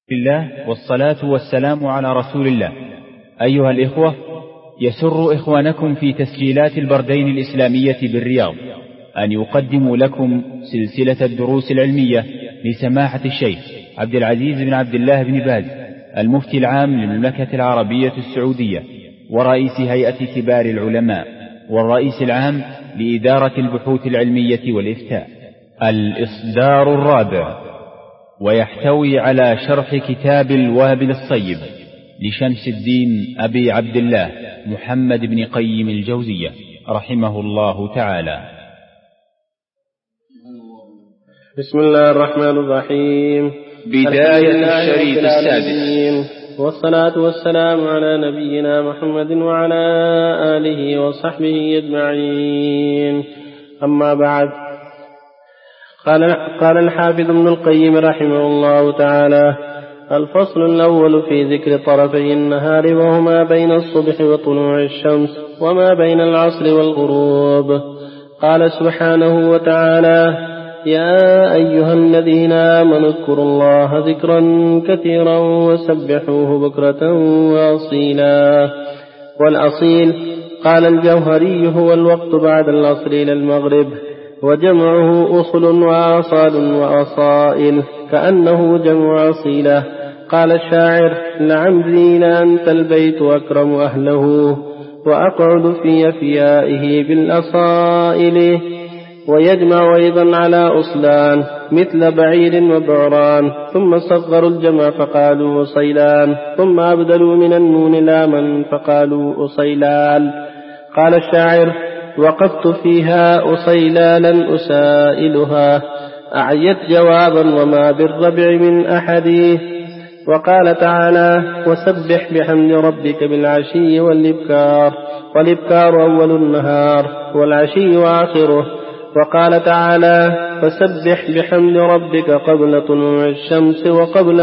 الله والصلاة والسلام على رسول الله. أيها الإخوة، يسر إخوانكم في تسجيلات البردين الإسلامية بالرياض أن يقدموا لكم سلسلة الدروس العلمية لسماحة الشيخ عبد العزيز بن عبد الله بن باز المفتي العام للمملكة العربية السعودية ورئيس هيئة كبار العلماء والرئيس العام لإدارة البحوث العلمية والإفتاء، الإصدار الرابع، ويحتوي على شرح كتاب الوابل الصيب لشمس الدين أبي عبد الله محمد بن قيم الجوزية رحمه الله تعالى. بسم الله الرحمن الرحيم. بداية الشريط السادس، والصلاة والسلام على نبينا محمد وعلى آله وصحبه أجمعين. أما بعد، قال الحافظ ابن القيم رحمه الله تعالى: الفصل الأول في ذكر طرفي النهار وهما بين الصبح وطلوع الشمس وما بين العصر والغروب. قال سبحانه وتعالى: يا أيها الذين آمنوا اذكروا الله ذكرا كثيرا وسبحوه بكرة وأصيلا. والأصيل قال الجوهري هو الوقت بعد العصر إلى المغرب، وجمعه أصل وآصال وأصائل كأنه جمع أصيلة. قال الشاعر: لعمري لأنت البيت أكرم أهله وأقعد في أفيائه بالأصائل. ويجمع أيضا على أصلان مثل بعير وبعران، ثم صغروا الجمع فقالوا أصيلان، ثم أبدلوا من النون لاما فقالوا أصيلال. قال الشاعر: وقفت فيها أصيلالا أسائلها، أعيت جوابا وما بالربع من أحد. وقال تعالى: وسبح بحمد ربك بالعشي والإبكار، والإبكار أول النهار والعشي آخره. وقال تعالى: فسبح بحمد ربك قبل طلوع الشمس وقبل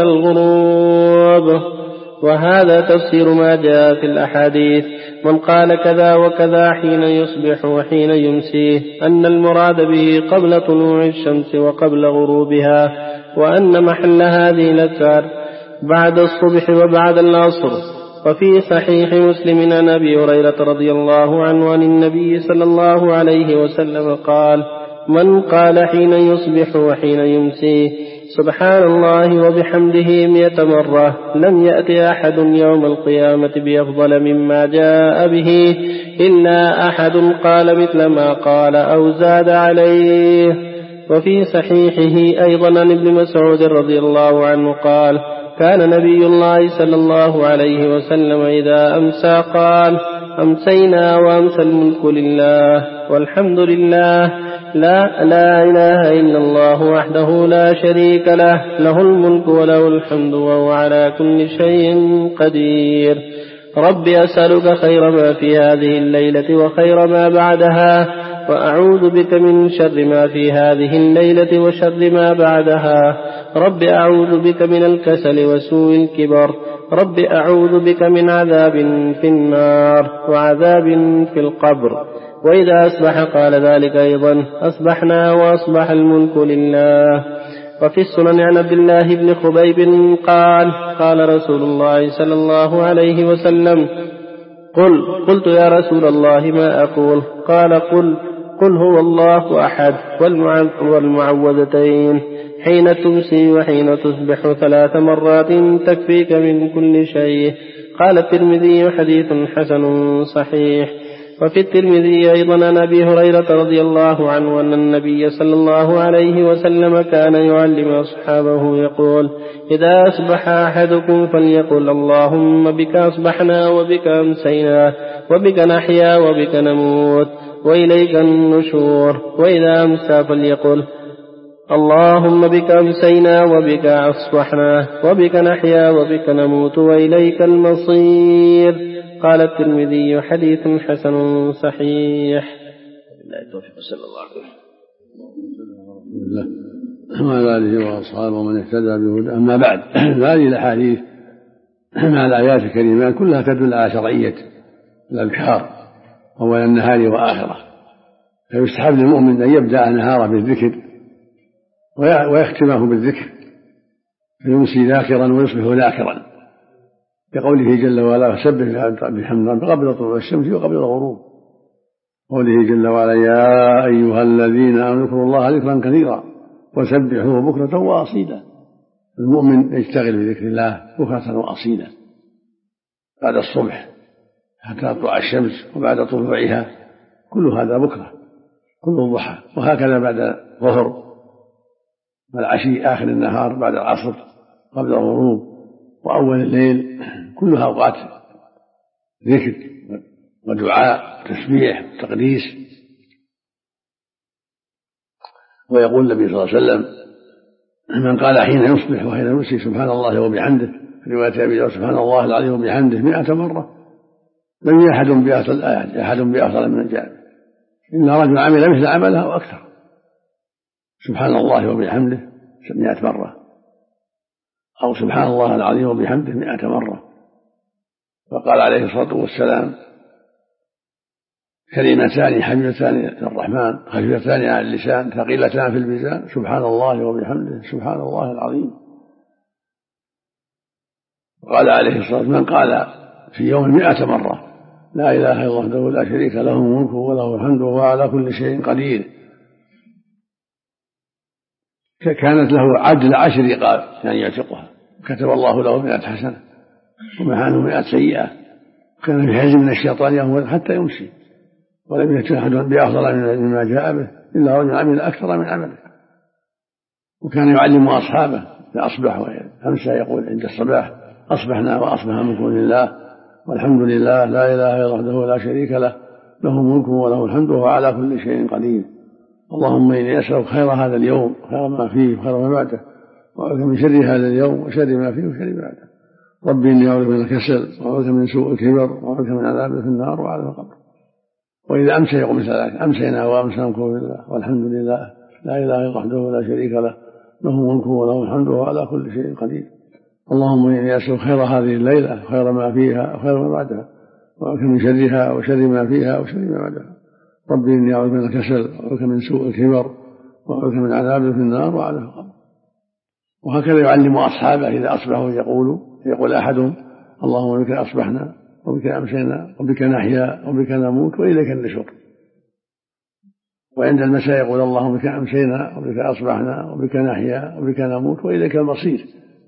الغروب. وهذا تفسير ما جاء في الأحاديث: من قال كذا وكذا حين يصبح وحين يمسيه، أن المراد به قبل طلوع الشمس وقبل غروبها، وأن محل هذه الأذكار بعد الصبح وبعد العصر. وفي صحيح مسلم عن أبي هريرة رضي الله عنه عن النبي صلى الله عليه وسلم قال: من قال حين يصبح وحين يمسيه سبحان الله وبحمده 100 مرة لم يأت أحد يوم القيامة بأفضل مما جاء به إلا أحد قال مثل ما قال أو زاد عليه. وفي صحيحه أيضا عن ابن مسعود رضي الله عنه قال: كان نبي الله صلى الله عليه وسلم إذا أمسى قال: أمسينا وأمسى الملك لله والحمد لله، لا إله إلا الله وحده لا شريك له، له الملك وله الحمد وهو على كل شيء قدير. رب أسألك خير ما في هذه الليلة وخير ما بعدها، وأعوذ بك من شر ما في هذه الليلة وشر ما بعدها. رب أعوذ بك من الكسل وسوء الكبر. رب أعوذ بك من عذاب في النار وعذاب في القبر. وإذا أصبح قال ذلك أيضا: أصبحنا وأصبح الملك لله. وفي السنن عن عبد الله بن خبيب قال: قال رسول الله صلى الله عليه وسلم: قلت يا رسول الله ما أقول؟ قال: قل هو الله أحد والمعوذتين حين تمسي وحين تصبح 3 مرات تكفيك من كل شيء. قال الترمذي: حديث حسن صحيح. وفي الترمذي أيضا عن أبي هريرة رضي الله عنه أن النبي صلى الله عليه وسلم كان يعلم أصحابه يقول: إذا أصبح أحدكم فليقل اللهم بك أصبحنا وبك أمسينا وبك نحيا وبك نموت وإليك النشور. وإذا أمسى فليقل اللهم بك أمسينا وبك أصبحنا وبك نحيا وبك نموت وإليك المصير. قال الترمذي: حديث حسن صحيح. بالله التوفيق، صلى الله عليه وسلم وعلى آله وأصحابه ومن اهتدى بهداه. أما بعد، هذه الأحاديث مع الآيات الكريمات كلها تدل على شرعية الأذكار أول النهار وآخره، فيستحب للمؤمن أن يبدأ نهاره بالذكر ويختمه بالذكر، فيمسي ذاكرا ويصبح ذاكرا، كقوله جل وعلا سبح بحمد ربك قبل طلوع الشمس وقبل الغروب، قوله جل وعلا يا أيها الذين آمنوا اذكروا الله ذكرا كثيرا وسبحوه بكرة وأصيلا. المؤمن يشتغل بذكر الله بكرة وأصيلا بعد الصبح حتى تطلع الشمس وبعد طلوعها، كل هذا بكرة، كل الضحى، وهكذا بعد الظهر والعشي آخر النهار بعد العصر قبل الغروب وأول الليل، كلها أوقات ذكر ودعاء تسبيح وتقديس. ويقول النبي صلى الله عليه وسلم من قال حين يصبح وحين يمسي سبحان الله وبحمده، في رواية أبي داود سبحان الله العظيم وبحمده 100 مرة لم يأتي أحد بأفضل من الجابر إلا رجل عمل مثل عمله أو أكثر. سبحان الله وبحمده 100 مرة، أو سبحان الله العظيم وبحمده 100 مرة. وقال عليه الصلاة والسلام كلمتان حبيبتان للرحمن خفيفتان على اللسان ثقيلتان في الميزان سبحان الله وبحمده سبحان الله العظيم. وقال عليه الصلاة والسلام من قال في يوم 100 مرة لا إله إلا الله وحده لا شريك له الملك وله الحمد وهو على كل شيء قدير كانت له عدل 10 رقاب يعني يعتقها، كتب الله له 100 حسنة ومحانه 100 سيئة، كان في حزن من الشيطان يوم حتى يمسي، ولم يكن أحد بأفضل مما جاء به إلا رجل عمل أكثر من عمله. وكان يعلم أصحابه إذا أصبح وأمسى يقول عند الصباح أصبحنا وأصبح ملك لله والحمد لله لا إله إلا الله وحده لا شريك له له ملك وله الحمد وهو على كل شيء قدير. اللهم إني أسألك خير هذا اليوم خير ما فيه وخير ما بعده، وأعوذ من شر هذا اليوم وشر ما فيه وشر ما بعده. ربي إني أعوذ من الكسل وأعوذ من سوء الكبر وأعوذ من عذاب في النار وعذاب القبر. وإذا أمسى يقول مثل ذلك أمسينا وأمساكم بالله والحمد لله لا إله إلا الله وحده لا شريك له له ملك وله الحمد وهو على كل شيء قدير. اللهم إني أسألك خير هذه الليلة خير ما فيها وخير ما بعدها، وأعوذ من شرها وشر ما فيها وشر ما بعدها. ربي إني أعوذ من الكسل وأعوذ من سوء الكبر وأعوذ من عذاب في النار وعذاب القبر. وهكذا يعلم أصحابه إذا أصبحوا يقول أحدهم اللهم بك أصبحنا وبك أمسينا وبك نحيا وبك نموت وإليك النشور. وعند المساء يقول اللهم بك أمسينا وبك أصبحنا وبك نحيا وبك نموت وإليك المصير.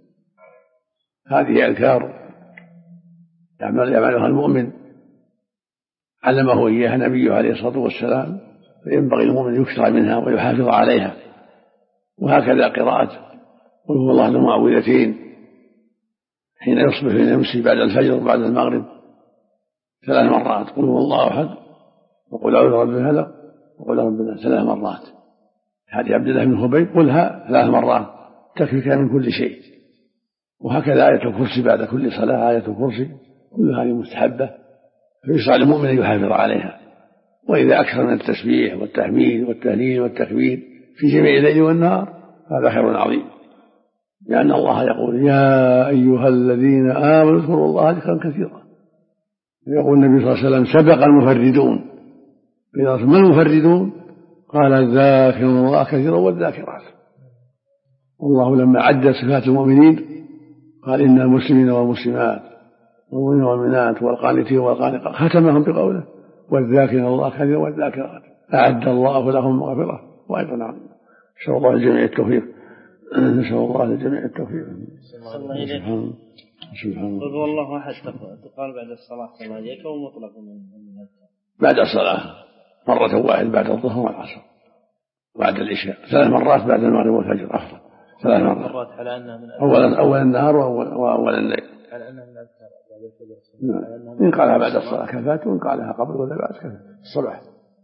هذه أذكار يعملها المؤمن علمه إياها نبيه عليه الصلاة والسلام، فينبغي المؤمن يكثر منها ويحافظ عليها. وهكذا قراءة قل هو الله المعوذتين حين يصبح حين يمسي بعد الفجر وبعد المغرب 3 مرات، قل هو الله أحد وقل أعوذ برب الفلق وقل رب الناس 3 مرات. حديث عبد الله بن خبيب قلها 3 مرات تكفيك من كل شيء. وهكذا آية الكرسي بعد كل صلاة آية الكرسي كل هذه مستحبة، فيشرع للمؤمن أن يحافظ عليها. وإذا أكثر من التسبيح والتحميد والتهليل والتكبير في جميع الليل والنهار هذا خير عظيم، لأن الله يقول يا أيها الذين آمنوا اذكروا الله ذكرا كثيرا. يقول النبي صلى الله عليه وسلم سبق المفردون، ما المفردون؟ قال الذاكرون الله كثيرا والذاكرات. والله لما عد صفات المؤمنين قال إن المسلمين والمسلمات والمؤمنين والمؤمنات والقانتين والقانقات ختمهم بقوله والذاكرين الله كثيرا والذاكرات أعد الله لهم مغفرة وأجرا عظيما. نسأل الله الجميع التوفيق. نسأل الله الجميع التوفيق. سبحان الله. والله أحد تقال بعد الصلاة كما عليك أو مطلق بعد الصلاة مرة واحدة بعد الظهر والعصر بعد العشاء 3 مرات بعد المغرب والفجر أفضل 3 مرات على أنها من أول النهار وأول الليل على أنها من الأذكار بعد الفجر. إن قالها بعد الصلاة كفات وإن قالها قبل ولا بعد كفات الصبح.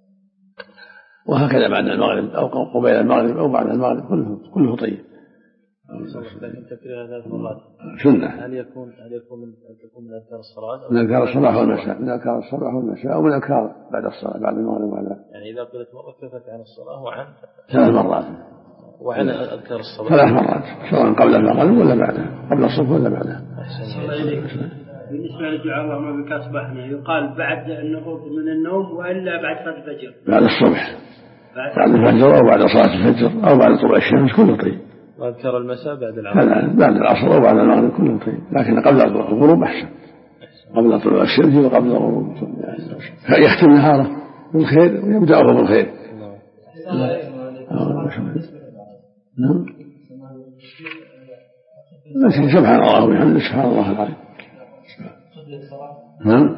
وهكذا بعد المغرب أو قبيل المغرب أو بعد المغرب كله طيب. لكن تكريرها 3 مرات سنة. هل يكون من أذكار الصلاة؟ من أذكار الصباح والمساء، من أذكار الصباح والمساء أو من أذكار بعد الصلاة بعد المغرب وعلى. يعني إذا قلت مرة كفت عن الصلاة وعن 3 مرات وعن أذكار الصلاة 3 مرات سواء قبل المغرب ولا بعده، قبل الصبح ولا بعده. بالنسبة للدعاء اللهم بك أصبحنا يقال بعد النهوض من النوم وإلا بعد صلاة الفجر؟ بعد الصبح بعد الفجر أو بعد صلاة الفجر أو بعد طلوع الشمس كله طيب. وأذكر المساء بعد العصر. بعد العصر وبعد المغرب كله طيب، لكن قبل الغروب أحسن، قبل طلوع الشمس وقبل الغروب يختم نهاره بالخير ويبدأه بالخير. نعم. لكن سبحان الله وبحمده سبحان الله العظيم. نعم.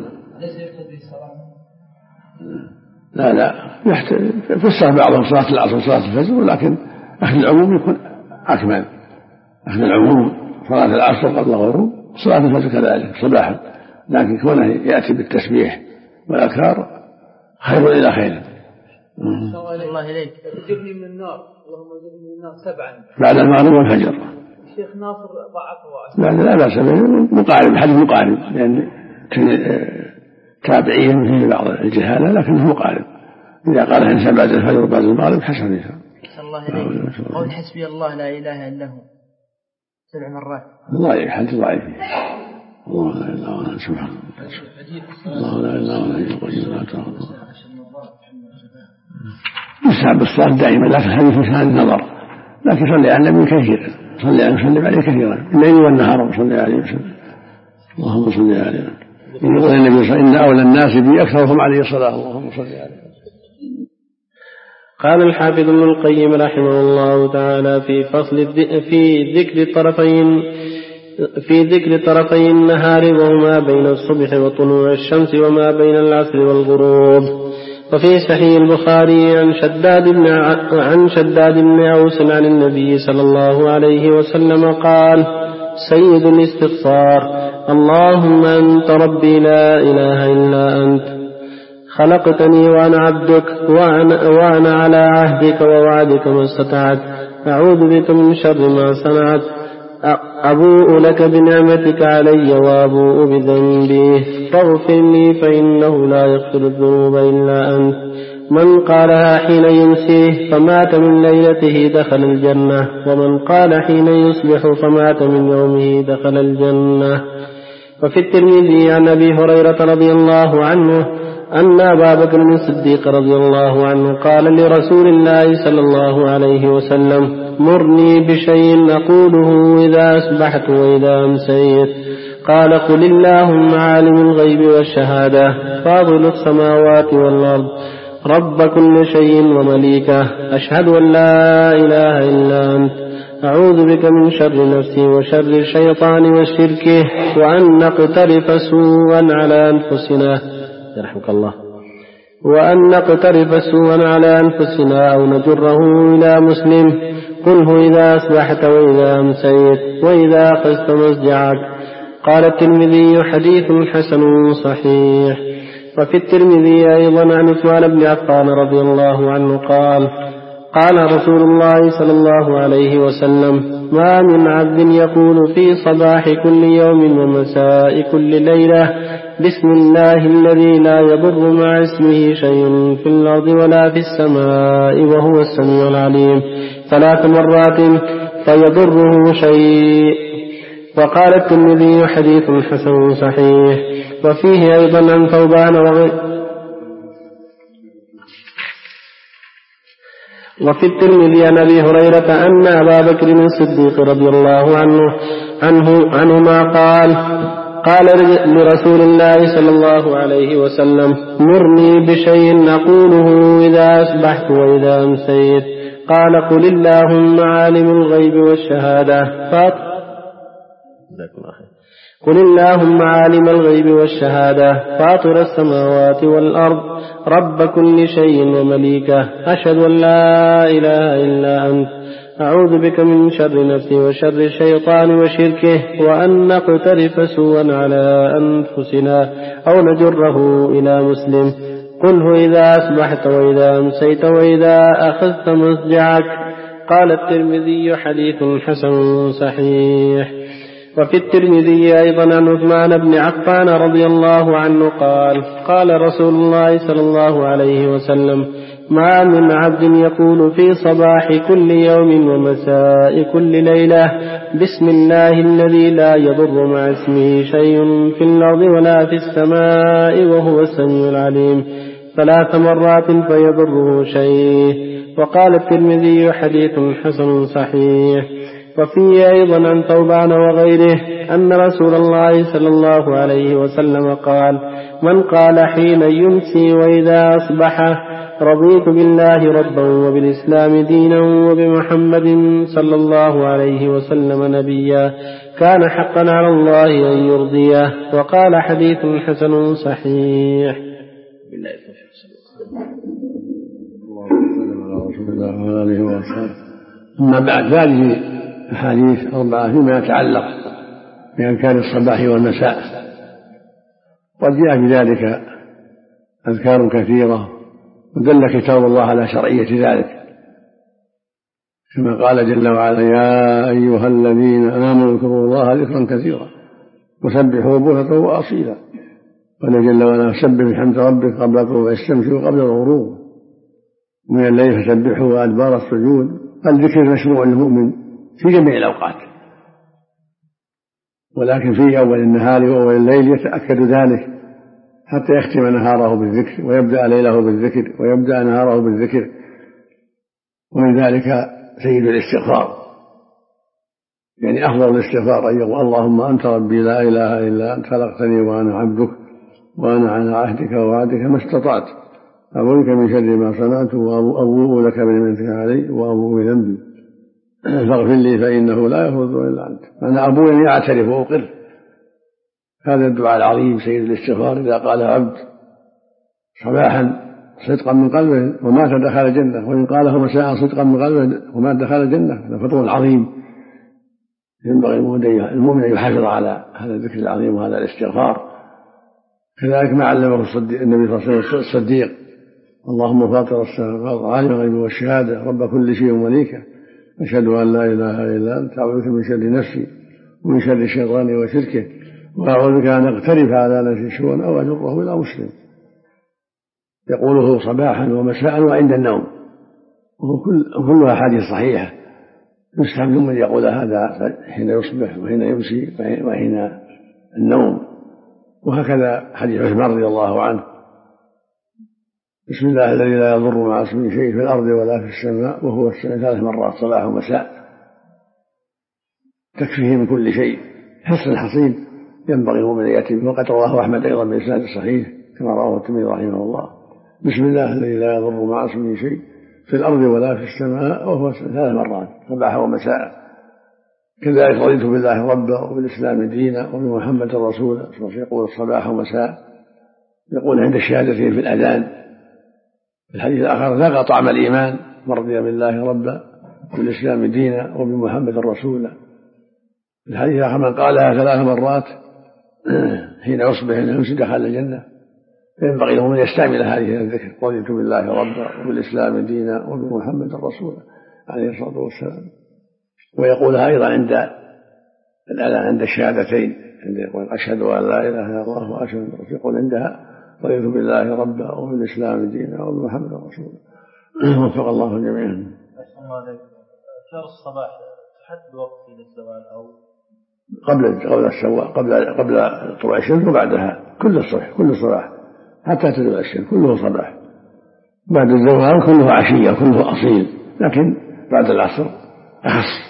لا فسر بعضهم صلاة العصر وصلاة الفجر، ولكن أخذ العموم يكون أكمل. أخذ العموم صلاة العصر قبل الغروب، صلاة الفجر كذلك صباحا، لكن كونه يأتي بالتسبيح والأذكار خير إلى خير. الله إليك. تجرني من النار، اللهم اجرني من النار 7 بعد المغرب والفجر. الشيخ ناصر ضعفه. لا بأس به، مقارب، حديث مقارب، لأن تابعين فيه بعض الجهالة لكنه مقارب. إذا قال الإنسان بعد الفجر وبعد المغرب حسن إنسان. الله إليك. قول حسبي الله لا إله إلا هو 7 مرات. ضعيف، حديث ضعيف. الله لا إله إلا هو سبحانه. الله لا إله إلا هو القيوم لا تأخذه. يستحب الصلاة دائما، لكن حديث فيه النظر، لكن صلي على النبي كثيرا، صلي عليه كثيرا الليل والنهار وصلي عليه وسلم. اللهم صل عليه. يقول النبي صلى الله عليه وسلم إن أولى الناس بي أكثرهم عليه الصلاة، اللهم صل عليه. قال الحافظ ابن القيم رحمه الله تعالى في فصل في ذكر طرفي النهار وهما بين الصبح وطلوع الشمس وما بين العصر والغروب. وفي صحيح البخاري عن شداد بن أوس عن النبي صلى الله عليه وسلم قال: سيد الاستغفار اللهم أنت ربي لا إله إلا أنت، خلقتني وأنا عبدك وأنا على عهدك ووعدك ما استطعت، أعوذ بك من شر ما صنعت، أبوء لك بنعمتك علي وأبوء بذنبي فاغفر لي فإنه لا يغفر الذنوب إلا أنت. من قالها حين يمسيه فمات من ليلته دخل الجنة، ومن قال حين يصبح فمات من يومه دخل الجنة. وفي الترمذي عن أبي هريرة رضي الله عنه أن أبا بكر الصديق رضي الله عنه قال لرسول الله صلى الله عليه وسلم: مرني بشيء أقوله إذا أصبحت وإذا أمسيت. قال: قل اللهم عالم الغيب والشهادة فاضل السماوات والأرض رب كل شيء ومليكه، أشهد أن لا إله إلا أنت، أعوذ بك من شر نفسي وشر الشيطان وشركه، وأن نقترف سوءا على أنفسنا يرحمك الله، وأن نقترف سوءا على أنفسنا أو نجره إلى مسلم. قله إذا أصبحت وإذا أمسيت وإذا أخذت مسجعك. قال الترمذي: حديث حسن صحيح. وفي الترمذي أيضا عن عثمان بن عفان رضي الله عنه قال: قال رسول الله صلى الله عليه وسلم: ما من عبد يقول في صباح كل يوم ومساء كل ليلة بسم الله الذي لا يضر مع اسمه شيء في الأرض ولا في السماء وهو السميع العليم 3 مرات فيضره شيء. وقال الترمذي: حديث حسن صحيح. وفيه أيضا عن ثوبان وفي الترمذي عن أبي هريرة أن أبا بكر الصديق رضي الله عنهما قال لرسول الله صلى الله عليه وسلم: مرني بشيء أقوله إذا أصبحت وإذا أمسيت. قال: قل اللهم عالم الغيب والشهادة قل اللهم عالم الغيب والشهادة فاطر السماوات والأرض رب كل شيء ومليكه، أشهد أن لا إله إلا أنت، أعوذ بك من شر نفسي وشر الشيطان وشركه، وأن نقترف سوءا على أنفسنا أو نجره إلى مسلم. قله إذا أصبحت وإذا أمسيت وإذا أخذت مسجعك. قال الترمذي: حديث حسن صحيح. وفي الترمذي أيضا عن عثمان بن عفان رضي الله عنه قال رسول الله صلى الله عليه وسلم: ما من عبد يقول في صباح كل يوم ومساء كل ليلة بسم الله الذي لا يضر مع اسمه شيء في الأرض ولا في السماء وهو السميع العليم 3 مرات فيضره شيء. وقال الترمذي: حديث حسن صحيح. وفيه أيضا عن ثوبان وغيره أن رسول الله صلى الله عليه وسلم قال: من قال حين يمسي وإذا أصبح: رضيت بالله ربا وبالإسلام دينا وبمحمد صلى الله عليه وسلم نبيا، كان حقا على الله أن يرضيه. وقال: حديث حسن صحيح. أما بعد، هذه أحاديث 4 فيما يتعلق بأذكار الصباح والمساء، وجاء في ذلك أذكار كثيرة، ودل كتاب الله على شرعية ذلك، كما قال جل وعلا: يا أيها الذين آمنوا اذكروا الله ذكرا كثيرا وسبحوه بكرة وأصيلا. قال جل وعلا: سبح بحمد ربك قبل طلوع الشمس وقبل الغروب، ومن الليل فسبحه وأدبار السجود. الذكر مشروع للمؤمن في جميع الأوقات، ولكن في أول النهار وأول الليل يتأكد ذلك حتى يختم نهاره بالذكر، ويبدأ ليله بالذكر، ويبدأ نهاره بالذكر. ومن ذلك سيد الاستغفار، يعني أفضل الاستغفار أن يقول: اللهم أنت ربي لا إله إلا أنت خلقتني وأنا عبدك وأنا على عهدك ووعدك ما استطعت، أعوذ بك من شر ما صنعت وأبوء لك بنعمتك علي وأبوء بذنبي فاغفر لي فإنه لا يغفر إلا أنت. أنا أبوء يعني أعترف وأقر. هذا الدعاء العظيم سيد الاستغفار إذا قال عبد صباحا صدقا من قلبه ومات دخل الجنة، وإن قاله مساء صدقا من قلبه ومات دخل الجنة، فضل عظيم. ينبغي المؤمن أن يحافظ على هذا الذكر العظيم وهذا الاستغفار. كذلك ما علمه النبي صلى الله عليه وسلم الصديق: اللهم فاطر السماوات عالم الغيب والشهادة رب كل شيء ومليكه، أشهد أن لا إله إلا أنت، أعوذ بك من شر نفسي ومن شر الشيطان وشركه، وأعوذ بك أن أقترف على نفسي سوءا أو أجره إلى مسلم. يقوله صباحا ومساء وعند النوم، وكلها حديث صحيحة. يستحب من يقول هذا حين يصبح وحين يمسي وحين النوم. وهكذا حديث عثمان رضي الله عنه: بسم الله الذي لا يضر مع اسمه شيء في الأرض ولا في السماء وهو السميع 3 مرات صباح ومساء، تكفيه من كل شيء. حصن حصين ينبغي المؤمن أن يأتي به. وقد رواه أحمد أيضا بإسناد صحيح كما رواه الترمذي رحمه الله: بسم الله الذي لا يضر مع اسمه شيء في الأرض ولا في السماء وهو 3 مرات صباح ومساء. كذلك: رضيت بالله ربا وبالإسلام دينا وبمحمد رسولا. يقول الصباح ومساء، يقول عند الشهادتين في الأذان. في الحديث الآخر: ذاق طعم الإيمان من رضي بالله ربا وبالإسلام دينا وبمحمد رسولا. في الحديث الآخر: من قالها 3 مرات حين يصبح حين يمسي دخل الجنة. فينبغي له أن يستعمل هذه الذكر: رضيت بالله ربا وبالإسلام دينا وبمحمد رسولا عليه الصلاة والسلام. ويقولها أيضا عند الأذان عند الشهادتين، عند يقول: أشهد أن لا إله إلا الله وأشهد أن محمدا، يقول عندها: رضيت بالله ربا وبالإسلام دينا وبمحمد رسولا. وفق الله جميعا. أذكار الصباح تحدد وقت للزوال أو قبل طلوع الشمس وبعدها، كل الصبح كل صباح حتى تطلع الشمس كله صباح. بعد الزوال كله عشية كله أصيل، لكن بعد العصر أخص،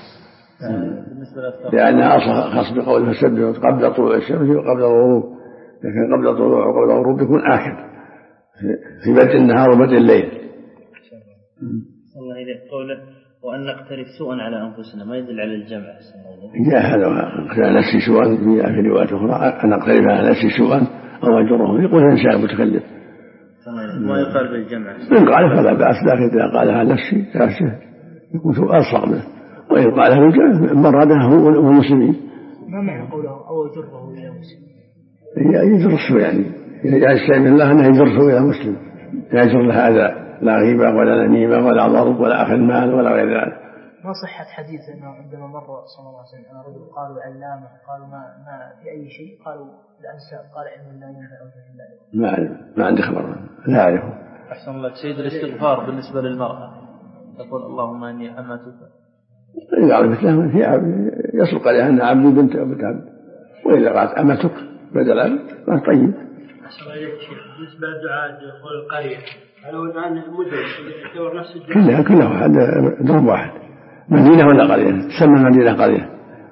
لأنها خاص بقوله فسبح قبل طلوع الشمس وقبل الغروب. لكن قبل الطلوع وقبل الغروب يكون آخر في بدء النهار وبدء الليل. صلى الله عليه قوله: وأن نقترف سوءا على أنفسنا، ما يدل على الجمع. جاء هذا على نفسي سوءا في رواية أخرى: أن أقترف على نفسي سوءا أو أجره، يقول إنسان متكلف. ما يقال بالجمع. إن قال فلا بأس، لكن إذا قال على نفسي يكون سوء ألصق منه. وإن قال بالجمع مرادها هو والمسلمين. ما معنى قوله أو أجره إلى مسلم؟ يجر السوء، يعني إذا يستعين الله أنه يجر السوء إلى مسلم، يجر له هذا لا غيبة ولا نميمة ولا ضرب ولا أخذ مال ولا غير ذلك. ما صحة حديث أنه عندما مر صلى الله عليه وسلم أنا رجل قالوا علامة، قالوا ما في أي شيء، قالوا الأنساب، قال علم لا ينفع وجه الله. ما عندي خبر، لا أعرفه. أحسن الله. سيد الاستغفار بالنسبة للمرأة تقول: اللهم إني أمتك. إذا عرفت له يسبق عليها أن عبدي بنت عبد، وإذا قالت أمتك بدل عبد ما طيب. أحسن الله إليك شيخ. بالنسبة للدعاء يقول القرية، هل هو الآن مدرس يعتبر نفس الدعاء؟ كلها واحد ضرب واحد. مدينة ولا قرية؟ تسمى المدينة قرية.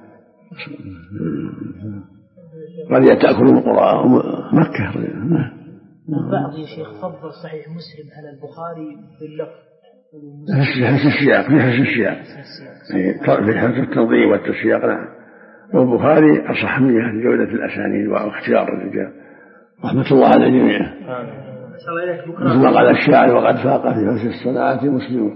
قرية تأكل من قرى مكة. البعض يا شيخ فضل صحيح مسلم على البخاري باللفظ في السياق في حفظ التنظيم والتسياق. نعم. والبخاري أصح من جهة جودة الأسانيد واختيار الرجال رحمة الله على الجميع. مثل ما قال الشاعر وقد فاق في حسن الصناعة مسلم.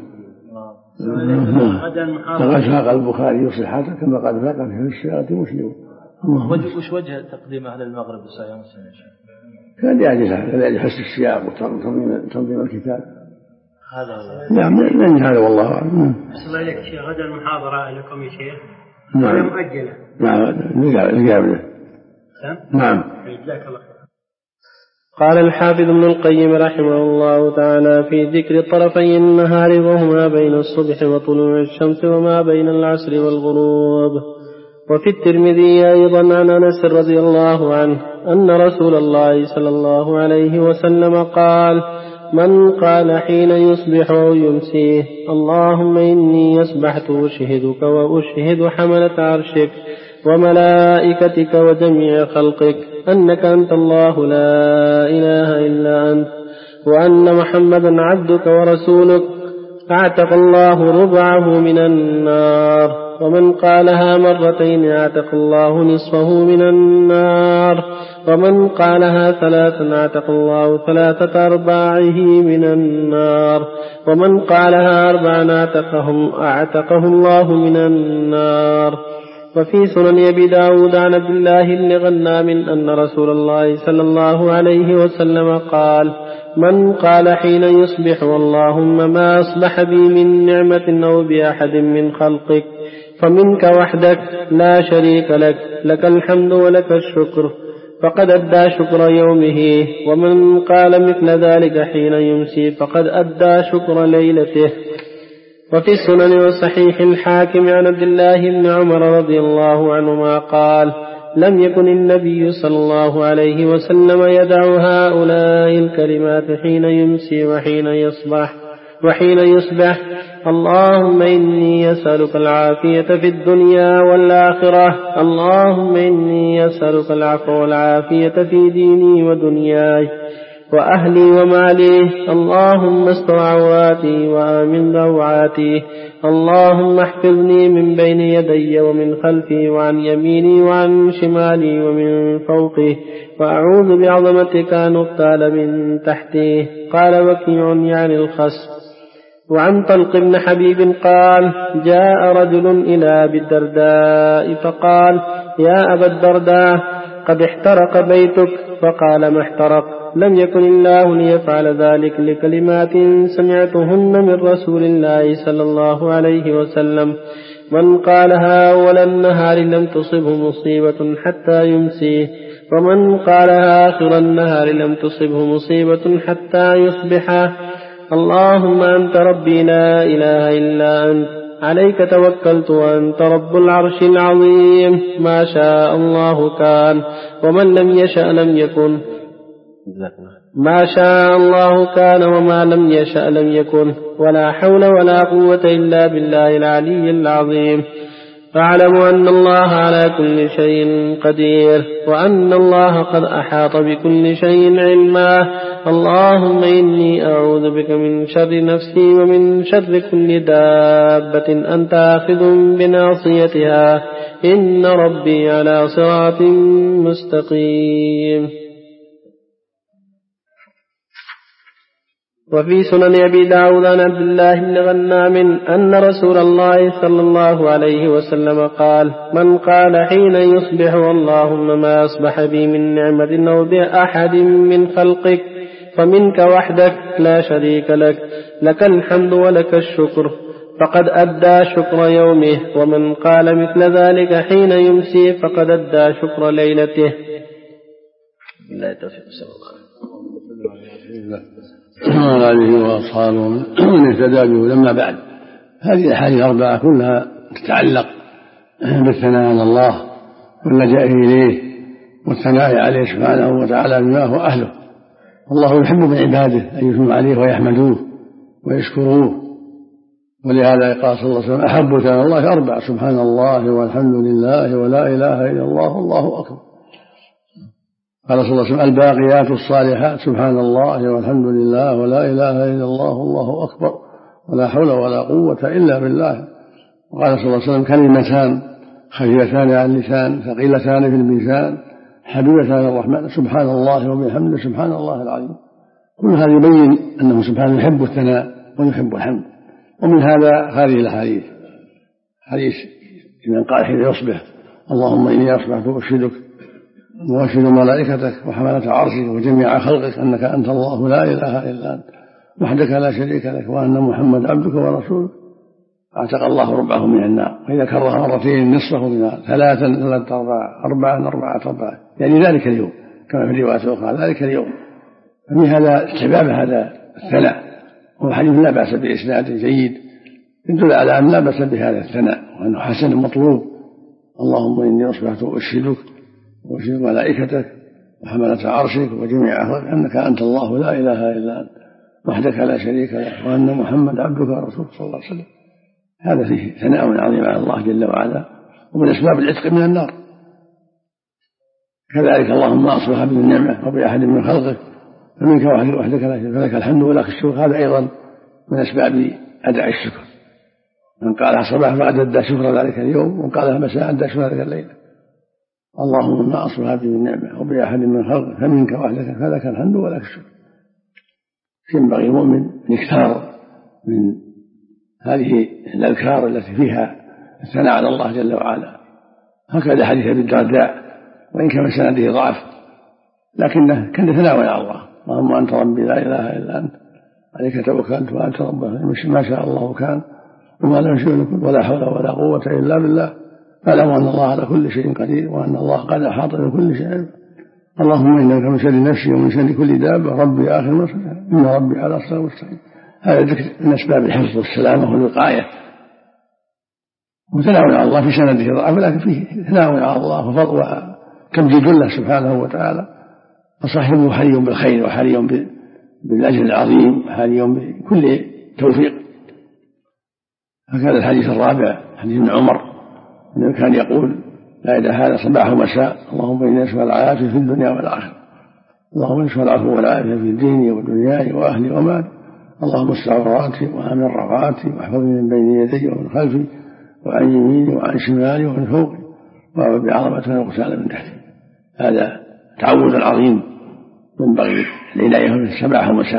فقد فاق البخاري صحته كما قد فاق في حسن الصناعة مسلم. وش وجه تقديم أهل المغرب بصحيح مسلم؟ كان لأجل حسن السياق وتنظيم الكتاب. هذا نعم من هذا والله أعلم. الله إليك شيخ، غدا المحاضرة لكم يا شيخ. نعم. مؤجلة. نعم القابلة. نعم. جزاك الله خير. قال الحافظ ابن القيم رحمه الله تعالى في ذكر طرفي النهار وهما بين الصبح وطلوع الشمس وما بين العصر والغروب. وفي الترمذي أيضا عن أنس رضي الله عنه أن رسول الله صلى الله عليه وسلم قال: من قال حين يصبح أو يمسيه: اللهم إني أصبحت أشهدك وأشهد حملة عرشك وملائكتك وجميع خلقك أنك أنت الله لا إله إلا أنت وأن محمدا عبدك ورسولك، أعتق الله ربعه من النار. ومن قالها مرتين أعتق الله نصفه من النار. ومن قالها ثلاثا أعتق الله 3/4 من النار. ومن قالها 4 أعتقه الله من النار. وفي سنن أبي داود عن عبد الله بن غنام أن رسول الله صلى الله عليه وسلم قال: من قال حين يصبح: اللهم ما أصبح بي من نعمة أو بأحد من خلقك فمنك وحدك لا شريك لك، لك الحمد ولك الشكر، فقد أدى شكر يومه. ومن قال مثل ذلك حين يمسي فقد أدى شكر ليلته. وفي السنن وصحيح الحاكم عن عبد الله بن عمر رضي الله عنهما قال: لم يكن النبي صلى الله عليه وسلم يدع هؤلاء الكلمات حين يمسي وحين يصبح: اللهم إني أسألك العافية في الدنيا والآخرة، اللهم إني أسألك العفو والعافية في ديني ودنياي وأهلي ومالي، اللهم استر عوراتي وآمن روعاتي، اللهم احفظني من بين يدي ومن خلفي وعن يميني وعن شمالي ومن فوقي، وأعوذ بعظمتك أن أغتال من تحتي. قال وكيع يعني الخصف. وعن طلق بن حبيب قال: جاء رجل إلى أبي الدرداء فقال: يا أبا الدرداء قد احترق بيتك. فقال: ما احترق؟ لم يكن الله ليفعل ذلك لكلمات سمعتهن من رسول الله صلى الله عليه وسلم: من قالها أول النهار لم تصبه مصيبة حتى يمسي، ومن قالها آخر النهار لم تصبه مصيبة حتى يصبح. اللهم أنت ربي لا إله إلا أنت، عليك توكلت وأنت رب العرش العظيم، ما شاء الله كان ومن لم يشأ لم يكن، ما شاء الله كان وما لم يشأ لم يكن، ولا حول ولا قوة إلا بالله العلي العظيم. فاعلموا أن الله على كل شيء قدير، وأن الله قد أحاط بكل شيء علما. اللهم إني أعوذ بك من شر نفسي ومن شر كل دابة أنت آخذ بناصيتها، إن ربي على صراط مستقيم. وفي سنن أبي داود عن عبد الله بن غنام أن رسول الله صلى الله عليه وسلم قال: من قال حين يصبح: اللهم ما أصبح بي من نعمة أو بأحد من خلقك فمنك وحدك لا شريك لك، لك الحمد ولك الشكر، فقد أدى شكر يومه. ومن قال مثل ذلك حين يمسي فقد أدى شكر ليلته. بالله التوفيق. وعلى آله وأصحابه من اهتدى به. لما بعد، هذه الأحاديث الأربعة كلها تتعلق بالثناء على الله واللجأ إليه والثناء عليه سبحانه وتعالى بما هو أهله. الله يحب من عباده أن يثنوا عليه ويحمدوه ويشكروه ولهذا قال صلى الله عليه وسلم أحب كلام الله أربع: سبحان الله والحمد لله ولا إله إلا الله والله أكبر. قال صلى الله عليه وسلم الباقيات الصالحات: سبحان الله والحمد لله ولا إله إلا الله والله أكبر ولا حول ولا قوة إلا بالله. وقال صلى الله عليه وسلم كلمتان خفيفتان على اللسان ثقيلتان في الميزان حبيبتان الرحمن: سبحان الله وبحمده سبحان الله العظيم. كل هذا يبين أنه سبحانه يحب الثناء ويحب الحمد. ومن هذا هذه الأحاديث: حديث من قال حين يصبح: اللهم إني أصبحت أشهدك وأشهد ملائكتك وحملة عرشك وجميع خلقك أنك أنت الله لا إله إلا أنت وحدك لا شريك لك وأن محمد عبدك ورسولك. أعتق الله ربعه من النار. وإذا كرها مرتين نصفه من النار، ثلاثا أربعة، يعني ذلك اليوم، كما في رواية أخرى ذلك اليوم. فمن هذا استحباب هذا الثناء، وهو حديث لا بأس بإسناد جيد يدل على أن لا بأس بهذا الثناء وأنه حسن مطلوب. اللهم إني أصبحت أشهدك وأشهد ملائكتك وحملة عرشك وجميع خلقك أنك أنت الله لا إله إلا أنت وحدك لا شريك لك وأن محمد عبدك ورسولك صلى الله عليه وسلم. هذا فيه ثناء عظيم على الله جل وعلا، ومن أسباب العتق من النار. كذلك اللهم أصبح بالنعمة وبأحد من خلقك فمنك وحدك فلك الحمد ولك الشكر. هذا أيضا من أسباب أداء الشكر. من قالها صباح فقد أدى شكر ذلك اليوم، ومن قالها مساء أدى شكر ذلك الليلة. اللهم أصبح بالنعمة وبأحد من خلقك فمنك وحدك فلك الحمد ولك الشكر. ينبغي المؤمن يكثر من هذه الأذكار التي فيها الثناء على الله جل وعلا. هكذا حديث أبي الدرداء، وإن كان سنده ضعف لكنه كان ثناء على الله: اللهم أنت ربي لا إله إلا أنت عليك توكلت وأنت رب ما شاء الله كان وما لم يشاء يكن ولا حول ولا قوة إلا بالله. فاعلم أن الله على كل شيء قدير وأن الله قد أحاط بكل شيء. اللهم إنك من شر نفسي ومن شر كل دابة ربي آخر مصر إن ربي على صراط مستقيم. هذا ذكر من أسباب الحفظ والسلامة والوقاية. وثناء على الله في سنده ضعف، لكن فيه ثناء على الله وفضل وتمجيد له سبحانه وتعالى. فصاحبه حري بالخير وحري بالأجر العظيم وحري بكل توفيق. هكذا الحديث الرابع حديث ابن عمر أنه كان يقول: لا إله هذا صباح ومساء: اللهم إني أسأل العافية في الدنيا والآخرة، اللهم أسأل العفو والعافية في ديني ودنياي وأهلي ومالي، اللهم استر عوراتي وآمن روعاتي واحفظني من بين يدي ومن خلفي وعن يميني وعن شمالي ومن فوقي وأعوذ بعظمتك أن أغتال من تحتي. هذا تعوذ عظيم ينبغي العناية به الصباح والمساء.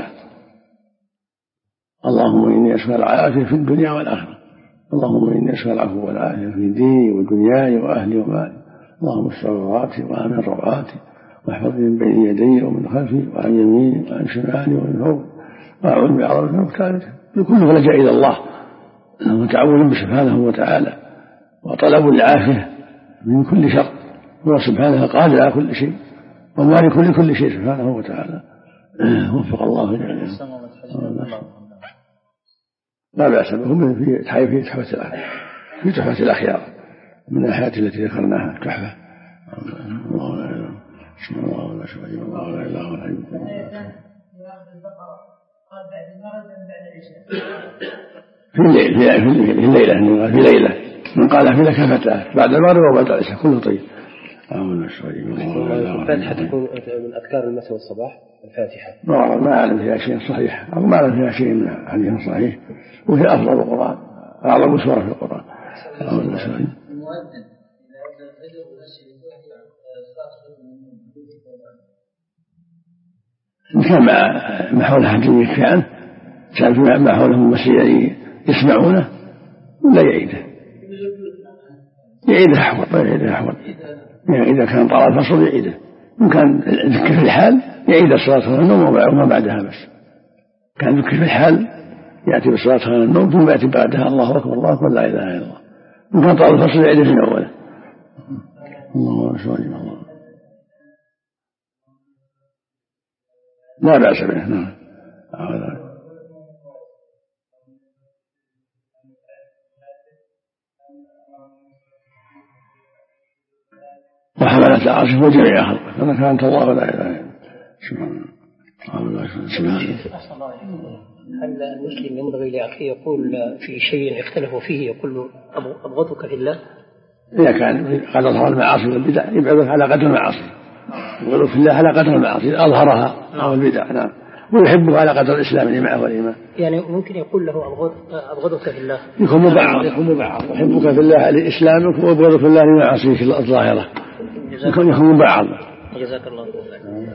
اللهم إني أسأل العافية في الدنيا والآخرة، اللهم إني أسأل العفو والعافية في ديني ودنياي وأهلي ومالي، اللهم استر عوراتي وآمن روعاتي واحفظني من بين يدي ومن خلفي وعن يميني وعن شمالي ومن فوقي وأعوذ بعظمتك أن أغتال. بكله لجأ إلى الله وتعوذ سبحانه وتعالى وطلب العافية من كل شر. هو سبحانه قادر على كل شيء ومالك لكل شيء سبحانه وتعالى. وفق الله جميعا. لا بأس به في تحفة الأخيار من الآيات التي ذكرناها. تحفة الله لا إله بسم الله ولا شريك له الله لا إله إلا هو في الليلة من قال في لكفتها بعد المغرب وبعد العشاء كله طيب. الفاتحة تكون من أذكار المساء والصباح. الفاتحة ما أعلم فيها شيء صحيح أو ما أعلم فيها شيء من حديث صحيح، وهي أفضل القرآن أعظم سورة في القرآن. المؤذن إذا أذن إن كان ما حوله حد يكفي عنه، كان ما حوله مسيح يسمعونه ولا يعيده أحوط. يعني إذا كان طال الفصل يعيده، إن كان ذكر في الحال يعيد الصلاة خلال النوم وما بعدها. بس كان ذكر في الحال يأتي بالصلاة خلال النوم ثم يأتي بعدها الله أكبر الله أكبر لا إله إلا الله. إن كان طال الفصل يعيده في أوله. الله أكبر الله لا بأس به. نعم. وحملت عرشه وجميع خلقه فإنك أنت الله لا إله إلا أنت. هل المسلم ينبغي لأخيه يقول في شيء اختلفوا فيه يقول له أبغضك في الله؟ إذا كان قد أظهر المعاصي والبدع يبعدك على قدر المعاصي، يقول في الله على قدر المعاصي أظهرها أو البدع، نعم، ويحبك على قدر الإسلام اللي معه والإيمان. يعني ممكن يقول له أبغضك في الله، يكون مبعض، يحبك في الله لإسلامك وأبغضك في الله لمعاصيك الظاهرة، يكون مبعض. جزاك الله خيرا.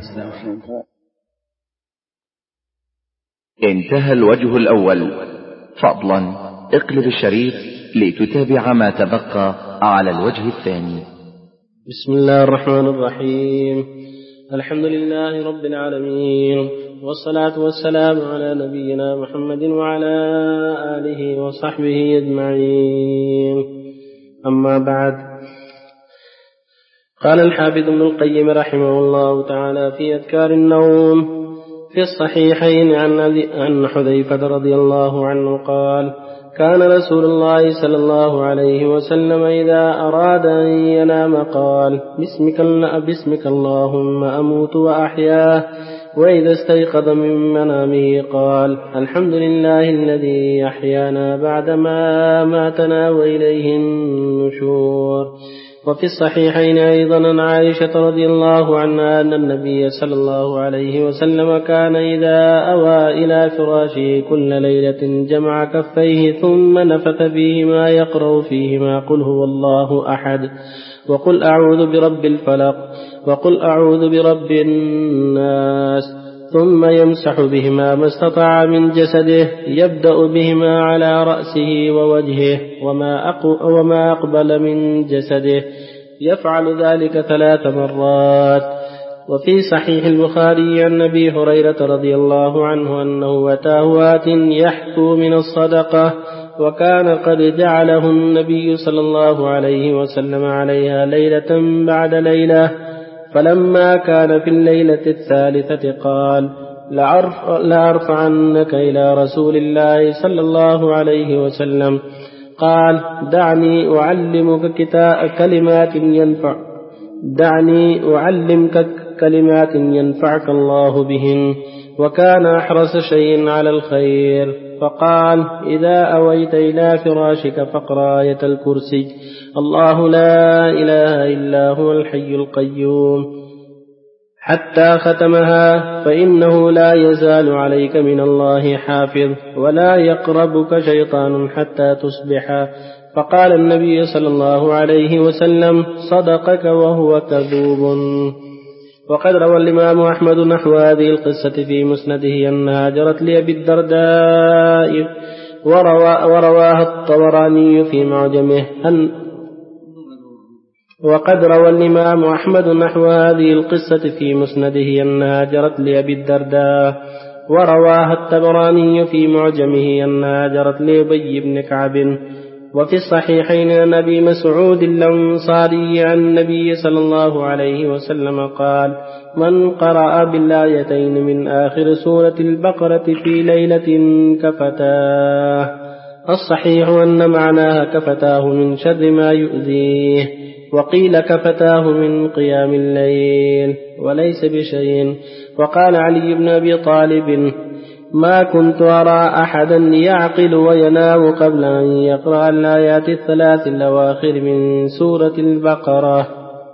انتهى الوجه الأول. فضلا اقلب الشريط لتتابع ما تبقى على الوجه الثاني. بسم الله الرحمن الرحيم. الحمد لله رب العالمين، والصلاة والسلام على نبينا محمد وعلى آله وصحبه أجمعين. أما بعد، قال الحافظ ابن القيم رحمه الله تعالى في أذكار النوم في الصحيحين عن حذيفة رضي الله عنه قال: كان رسول الله صلى الله عليه وسلم إذا أراد أن ينام قال: باسمك اللهم أموت وأحيا. وإذا استيقظ من منامه قال: الحمد لله الذي أحيانا بعدما ماتنا وإليه النشور. وفي الصحيحين أيضا عن عائشة رضي الله عنها أن النبي صلى الله عليه وسلم كان إذا أوى إلى فراشه كل ليلة جمع كفيه ثم نفث فيهما يقرأ فيهما قل هو الله أحد وقل أعوذ برب الفلق وقل أعوذ برب الناس، ثم يمسح بهما ما استطاع من جسده، يبدأ بهما على رأسه ووجهه وما أقبل من جسده، يفعل ذلك 3 مرات. وفي صحيح البخاري عن أبي هريرة رضي الله عنه أنه أتاه آت يحكو من الصدقة، وكان قد جعله النبي صلى الله عليه وسلم عليها ليلة بعد ليلة، فلما كان في الليلة 3 قال: لأرفعنك إلى رسول الله صلى الله عليه وسلم. قال: دعني أعلمك كلمات ينفعك الله بهن. وكان أحرص شيء على الخير، فقال: إذا أويت إلى فراشك فاقرأ آية الكرسي: الله لا إله إلا هو الحي القيوم، حتى ختمها، فإنه لا يزال عليك من الله حافظ، ولا يقربك شيطان حتى تصبح. فقال النبي صلى الله عليه وسلم: صدقك وهو كذوب. وقد روى الإمام أحمد نحو هذه القصة في مسنده أنها جرت لأبي الدرداء، ورواها الطبراني في معجمه وقد روى الإمام أحمد نحو هذه القصة في مسنده أنها جرت لأبي الدرداء، ورواها الطبراني في معجمه أنها جرت لأبي بن كعب. وفي الصحيحين عن أبي مسعود الأنصاري عن النبي صلى الله عليه وسلم قال: من قرأ بالآيتين من آخر سورة البقرة في ليلة كفتاه. الصحيح أن معناها كفتاه من شر ما يؤذيه، وقيل كفتاه من قيام الليل وليس بشيء. وقال علي بن أبي طالب: ما كنت أرى أحدا يعقل وينام قبل أن يقرأ الآيات 3 الأواخر من سورة البقرة.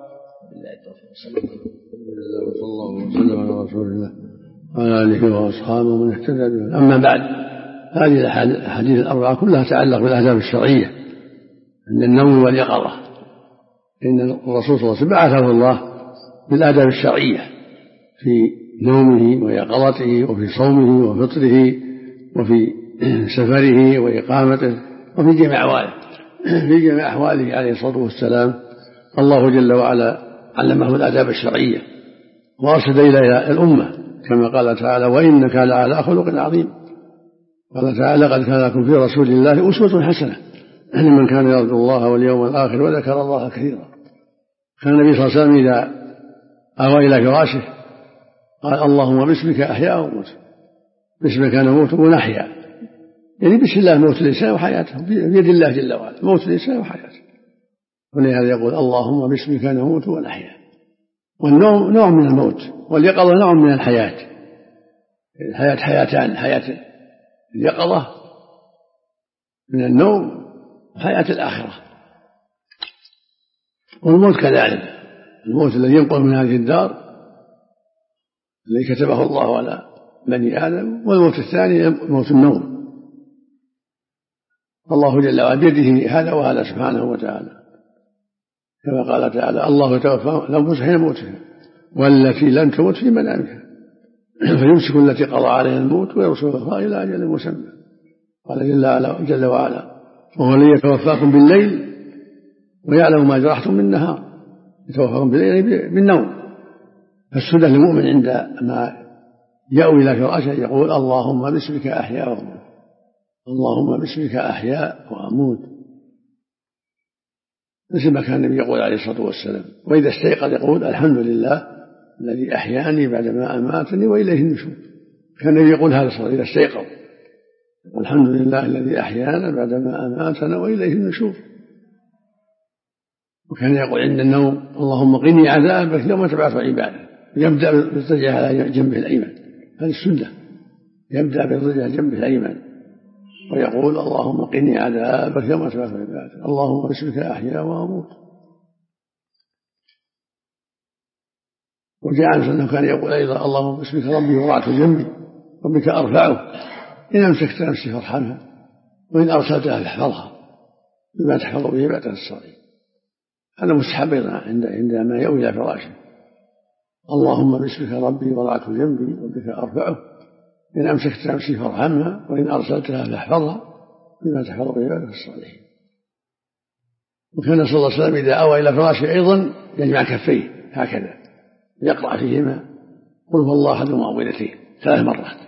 صلى الله وسلم على رسول الله وعلى آله وأصحابه ومن اهتدى به. أما بعد، هذه الأحاديث ال4 كلها تتعلق بالآداب الشرعية عند النوم واليقظة، إن الرسول صلى الله عليه وسلم بعثه الله بالآداب الشرعية في نومه ويقظته وفي صومه وفطره وفي سفره وإقامته وفي جميع أحواله. في جميع أحواله عليه الصلاة والسلام الله جل وعلا علمه الآداب الشرعية وأرشد إليها الأمة، كما قال تعالى: وإنك لعلى خلق عظيم. قال تعالى: قد كان لكم في رسول الله أسوة حسنة لمن كان يرجو الله واليوم الآخر وذكر الله كثيرا. كان النبي صلى الله عليه وسلم إذا أوى إلى فراشه قال: اللهم باسمك أحيا وأموت، باسمك نموت ونحيا، يعني بسم الله موت الإنسان وحياته، بيد الله جل وعلا موت الإنسان وحياته. ولهذا يقول: اللهم باسمك نموت ونحيا. والنوم نوع من الموت، واليقظة نوع من الحياة، الحياة حياتان: حياة اليقظة من النوم وحياة الآخرة. والموت كذلك، الموت الذي ينقل من هذه الدار الذي كتبه الله على بني آدم، والموت الثاني موت النوم. الله جل وعلا بيده هذا وهذا سبحانه وتعالى، كما قال تعالى: الله يتوفى الأنفس حين موتها والتي لم تمت في منامها فيمسك التي قضى عليها الموت ويرسل الأخرى إلى أجل مسمى. قال جل وعلا: وهو الذي يتوفاكم بالليل ويعلم ما جرحتم بالنهار. يتوفاكم بالليل بالنوم. فالسنة للمؤمن عندما يأوي إلى فراشه يقول: اللهم باسمك أحيا وأموت، اللهم باسمك أحيا وأموت، مثل ما كان النبي يقول عليه الصلاة والسلام. وإذا استيقظ يقول: الحمد لله الذي أحياني بعدما أماتني وإليه النشور. كان النبي يقول هذا الصلاة إذا استيقظ: الحمد لله الذي أحيانا بعدما أماتنا وإليه النشور. وكان يقول عند النوم: اللهم قني عذابك يوم تبعث عبادك، يبدأ بالضجع على جنبه الأيمن، هذه السنة، يبدأ بالضجع على جنبه الأيمن ويقول: اللهم قني عذابك يوم تبعث عبادك، اللهم باسمك أحيا وأموت. وجاء عنه أنه كان يقول أيضا: اللهم باسمك ربي وضعت جنبي وبك أرفعه، إن أمسكت نفسي فارحمها وإن أرسلتها فاحفظها بما تحفظ به عبادك الصالحين. هذا مستحب أيضا عندما يأوي إلى فراشه: اللهم باسمك ربي وضعت جنبي وبك أرفعه، إن أمسكت نفسي فارحمها وإن أرسلتها فاحفظها بما تحفظ به عبادك الصالحين. وكان صلى الله عليه وسلم إذا أوى إلى فراشه أيضا يجمع كفيه هكذا، يقرأ فيهما قل هو الله أحد ومعوذتين 3 مرات،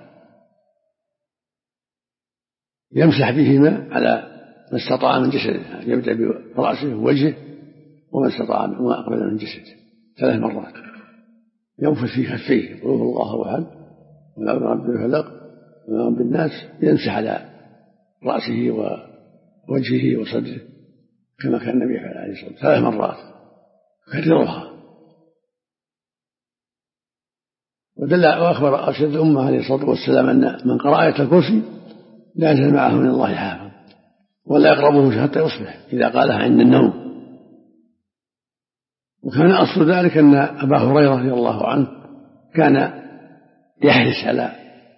يمسح بهما على ما استطاع من جسده، يبدأ برأسه ووجهه وما استطاع وما أقبل من جسده 3 مرات، ينفث في كفيه قل هو الله أحد ولا رب الفلق ولا رب الناس، يمسح على رأسه ووجهه وصدره كما كان النبي عليه الصلاة والسلام 3 مرات كررها. وأخبر أرشد الأمة عليه الصلاة والسلام أن من قرأ آية الكرسي لا يزال معه من الله حافظ ولا يقربه حتى يصبح إذا قالها عند النوم. وكان أصل ذلك أن أبا هريرة رضي الله عنه كان يحرص على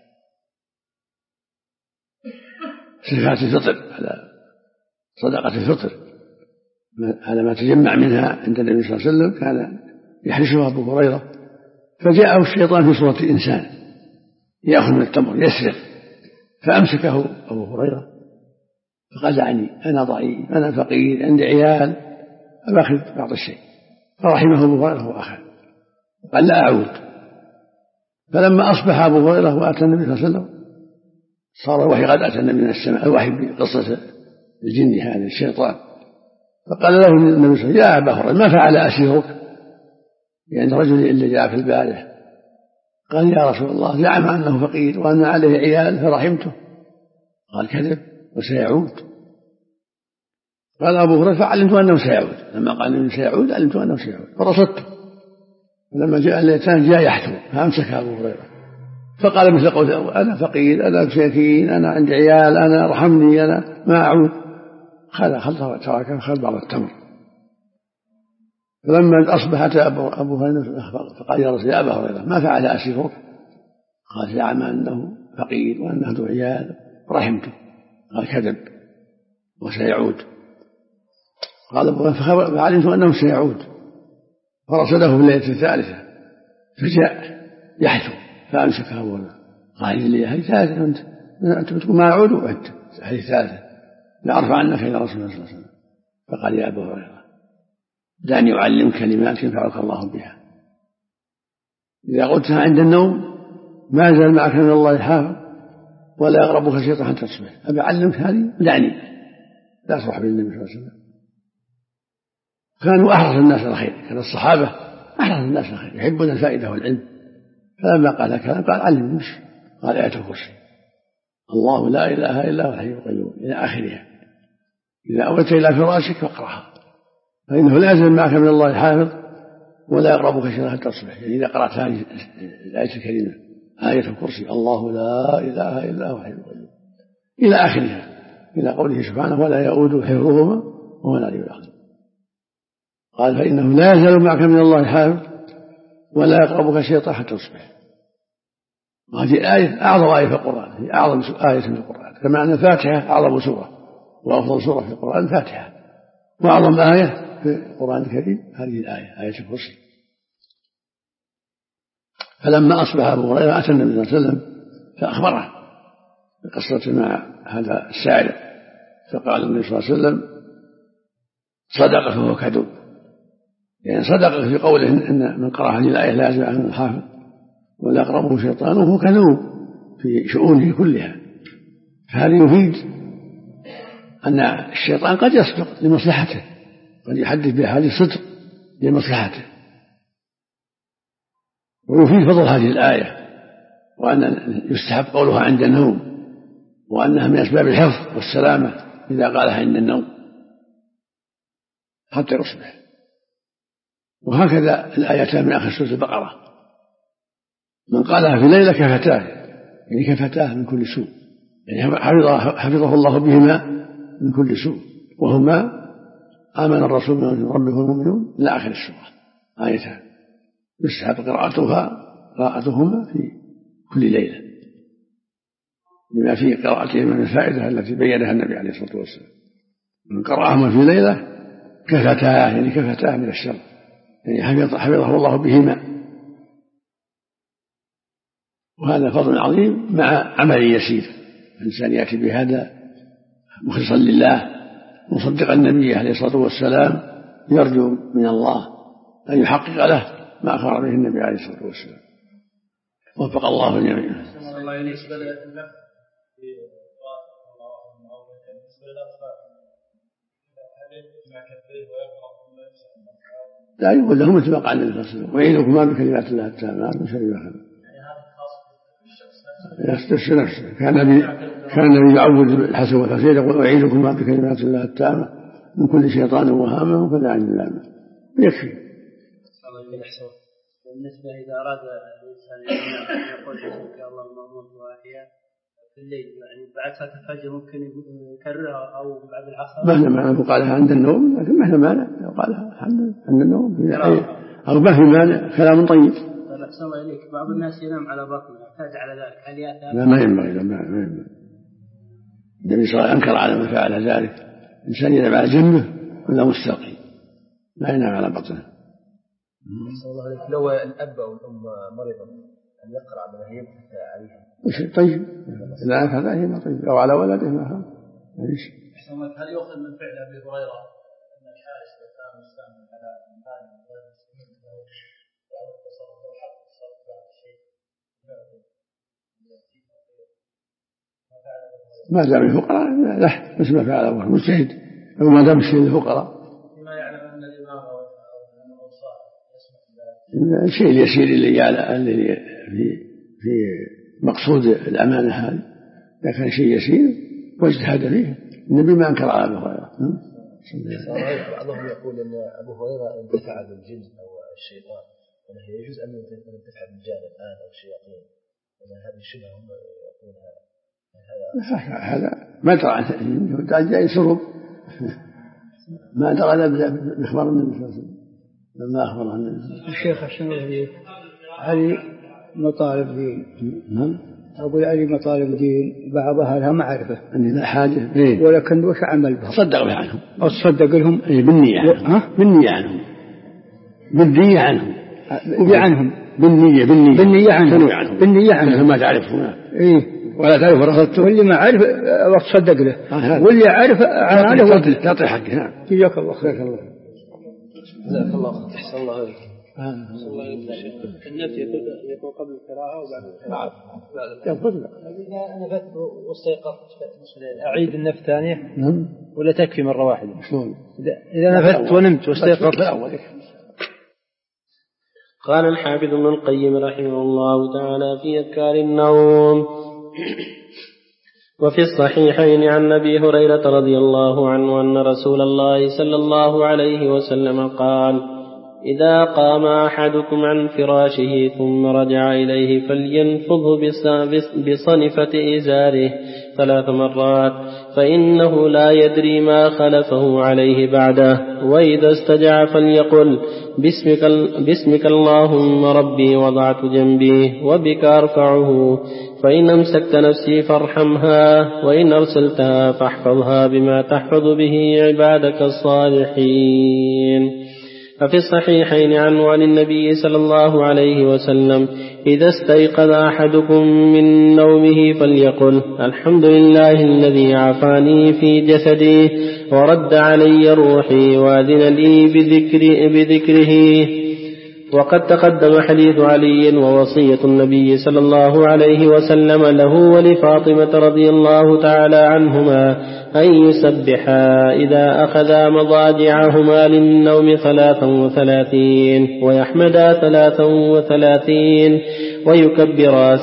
صفات الفطر، على صدقة الفطر، على ما تجمع منها عند النبي صلى الله عليه وسلم كان يحرصها أبو هريرة. فجاءه الشيطان في صورة إنسان يأخذ من التمر يسرق، فأمسكه أبو هريرة فقال: دعني أنا ضعيف أنا فقير عندي عيال أخذ بعض الشيء. فرحمه أبو هريرة وأخذ، قال: لا أعود. فلما أصبح أبو هريرة وأتى النبي صلى الله عليه وسلم صار الوحي قد أتى من السماء، الوحي بقصة الجن هذا الشيطان. فقال له النبي صلى الله عليه وسلم: يا أبا هريرة ما فعل أسيرك يعني رجل اللي جاء في البارح؟ قال: يا رسول الله زعم أنه فقير وأن عليه عيال فرحمته. قال: كذب وسيعود. قال أبو هريرة: فعلمت أنه سيعود. لما قال أنه سيعود علمت أنه سيعود فرصدته. فلما جاء الليتان جاء يحتوي فأمسك أبو هريرة فقال مثل قوله: أنا فقير أنا مسكين أنا عندي عيال أنا ارحمني أنا ما أعود. خلطه وتركه خذ بعض التمر. فلما أصبحت أبو هريرة فقال: يا رسول يا أبا هريرة ما فعل أسيرك؟ قال: زعم أنه فقير وأنه ذو عيال رحمته. قال: كذب وسيعود. قال أبو هريرة: فعلمت أنه سيعود. فرصده في الليلة الثالثة فجاء يحثو فأمسك أبو هريرة. قال: لي هذه ثالثة أنت بتقول ما أعود وعدت هذه ثالثة لأرفع عنك إلى رسول الله صلى الله عليه وسلم. فقال: يا أبو هريرة دعني أعلمك كلمات ينفعك الله بها، إذا قلتها عند النوم ما زال معك من الله حافظ ولا يقربك شيطان حتى تصبح. أبي أعلمك هذه دعني لا تصرح بالنبي صلى الله عليه وسلم. كانوا أحرص الناس على الخير، كان الصحابة أحرص الناس على الخير يحبون الفائدة والعلم. فلما قال كلام قال: علمني. قال: آية الكرسي الله لا إله إلا هو الحي القيوم إلى آخرها. إذا أويت إلى فراشك فاقرأها فإنه لا يزال معك من الله حافظ ولا يقربك شيطان حتى تصبح. يعني إذا قرأت هذه الآية الكريمة آية الكرسي الله لا إله إلا هو الحي القيوم إلى آخرها، إلى قوله سبحانه ولا يؤوده حفظهما وهو العلي العظيم. قال فإنه لا يزال معك من الله حافظ ولا يقربك شيطان حتى تصبح. وهذه الآية أعظم آية في القرآن، هي أعظم آية في القرآن، كما أن الفاتحة أعظم سورة وأفضل سورة في القرآن الفاتحة، وأعظم آية في القرآن الكريم هذه الآية آية الكرسي. فلما أصبح أبو هريرة أتى النبي صلى الله عليه وسلم فأخبره بقصة مع هذا السائل، فقال النبي صلى الله عليه وسلم صدق فهو كذوب، يعني صدق في قوله إن من قرأ هذه الآية لا يزال عنه الحافظ ولا يقربه شيطان وهو كذوب في شؤونه كلها. فهذا يفيد أن الشيطان قد يصدق لمصلحته، قد يحدث بهذه الصدق لمصلحته. ويفيد فضل هذه الآية وأن يستحب قولها عند النوم، وأنها من أسباب الحفظ والسلامة إذا قالها عند النوم حتى يصبح. وهكذا الآيتان من آخر سورة البقرة من قالها في ليلة كفتاه، يعني كفتاه من كل سوء، يعني حفظه الله بهما من كل سوء، وهما آمن الرسول من ربه والمؤمنون إلى آخر السورة آيتان يستحب قراءتهما في كل ليلة لما في قراءتهما من الفائدة التي بينها النبي عليه الصلاة والسلام. من قرأهما في ليلة كفتاه، يعني كفتاه من الشر، يعني حفظه الله بهما. وهذا فضل عظيم مع عمل يسير، الإنسان يأتي بهذا مخلصا لله مصدقا النبي عليه الصلاة والسلام، يرجو من الله أن يحقق له ما أخبر به النبي عليه الصلاة والسلام. وفق الله الجميع. لا يقول له مثل ما قال النبي صلى الله عليه وسلم ويعيذكما بكلمات الله التامات من شر ما خلق. نفسه كان النبي يعوذ الحسن والحسين يقول أعيذكما بكلمات الله التامة من كل شيطان وهامة وكل عين لامة، يكفي. بالنسبة إذا أراد الإنسان أن يقول بسمك اللهم أموت وأحيا في الليل، يعني بعد صلاة الفجر ممكن يكررها أو بعد العصر؟ ما معنى قالها عند النوم، لكن ما معنى قالها عند النوم أو ما في مانع، كلام طيب. أحسن الله إليك، بعض الناس ينام على بطنه يحتاج على ذلك، هل يأتي؟ لا ما ينبغي، النبي صلى الله عليه وسلم أنكر على من فعل ذلك، الإنسان ينام على جنبه ولا مستلقي، لا ينام على بطنه. لو الأب أو الأم مريضة أن يقرأ ما يمسك عليها شيء طيب، إذا أفعل هذا ما طيب، أو على ولده ما هذا. هل يؤخذ من فعل أبي هريرة أن الحارس كان مستعمل على مال غير المسلمين له التصرف أو حق التصرف في الشيء ما دام الفقراء له مثل ما فعل أبوه مجتهد، أو ما دام الشيء للفقراء فيما يعلم أن الإمام والأوصاف الشيء اليسير اللي في مقصود الأمانة هذه، إذا كان شيء يسير واجتهد فيه النبي ما أنكر على أبي هريرة. بعضهم يقول أن أبو هريرة انتفع بالجن أو الشيطان، أنه يجوز أن ينتفع بالجان الآن أو الشياطين، وأن هذه الشبهة هم يقول هذا ما درى عنه جاي سرب ما درى بإخبار النبي صلى الله عليه وسلم لما أخبر عن النبي. الشيخ أحسن الله علي مطالب دين. نعم. أقول علي مطالب دين بعضها لها معرفة أني لا حاجة ولكن وش عمل بها؟ صدق بها عنهم. أصدق لهم بالنية عنهم. بالنية عنهم. بالنية عنهم. وبعنهم. بالنية عنهم. بالنية عنهم. ما تعرف هنا. إيه. ولا تعرف رصدته. واللي ما عرف وتصدق له. واللي عرف عنه تعطي حقه. نعم. جزاك الله خير. جزاك الله خير. أحسن الله عليك. النفس يكون قبل القراءة وبعد القراءة. إذا نفت واستيقظت أعيد النفس ثانية ولا تكفي مرة واحدة؟ إذا نفت ونمت واستيقظت قال الحافظ ابن القيم رحمه الله تعالى في أذكار النوم: وفي الصحيحين عن أبي هريرة رضي الله عنه أن رسول الله صلى الله عليه وسلم قال: إذا قام أحدكم عن فراشه ثم رجع إليه فلينفضه بصنفة إزاره 3 مرات، فإنه لا يدري ما خلفه عليه بعده. وإذا استجع فليقل باسمك اللهم ربي وضعت جنبي وبك أرفعه، فإن أمسكت نفسي فارحمها، وإن أرسلتها فاحفظها بما تحفظ به عبادك الصالحين. ففي الصحيحين عنه عن النبي صلى الله عليه وسلم: إذا استيقظ أحدكم من نومه فليقل الحمد لله الذي عافاني في جسدي ورد علي روحي وأذن لي بذكره. وقد تقدم حديث علي ووصية النبي صلى الله عليه وسلم له ولفاطمة رضي الله تعالى عنهما أن يسبحا إذا أخذا مضاجعهما للنوم 33 ويحمدا 33 ويكبرا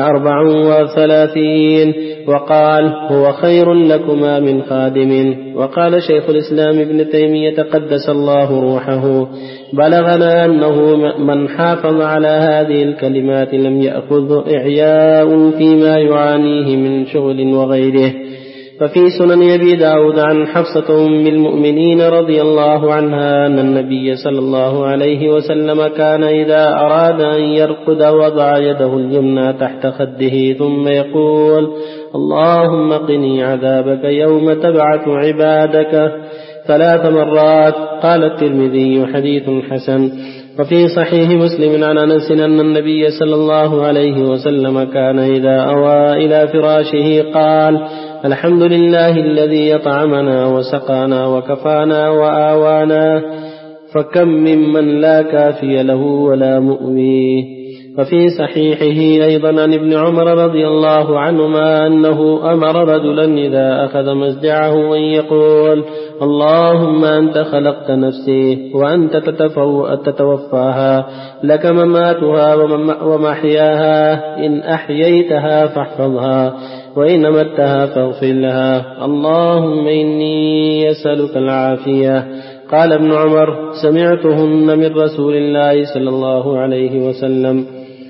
34. وقال: هو خير لكما من خادم. وقال شيخ الإسلام ابن تيمية قدس الله روحه: بلغنا أنه من حافظ على هذه الكلمات لم يأخذ إعياء فيما يعانيه من شغل وغيره. ففي سنن أبي داود عن حفصة أم المؤمنين رضي الله عنها أن النبي صلى الله عليه وسلم كان إذا أراد أن يرقد وضع يده اليمنى تحت خده ثم يقول: اللهم قني عذابك يوم تبعث عبادك 3 مرات. قال الترمذي: حديث حسن. وفي صحيح مسلم عن أنس أن النبي صلى الله عليه وسلم كان إذا أوى إلى فراشه قال: الحمد لله الذي أطعمنا وسقانا وكفانا وآوانا، فكم ممن لا كافي له ولا مؤويه. وفي صحيحه أيضا عن ابن عمر رضي الله عنهما أنه أمر رجلا إذا أخذ مزجعه أن يقول: اللهم أنت خلقت نفسي وأنت تتوفاها، لك مماتها ومحياها، إن أحييتها فاحفظها وإن متها فاغفر لها، اللهم إني أسألك العافية. قال ابن عمر: سمعتهن من رسول الله صلى الله عليه وسلم.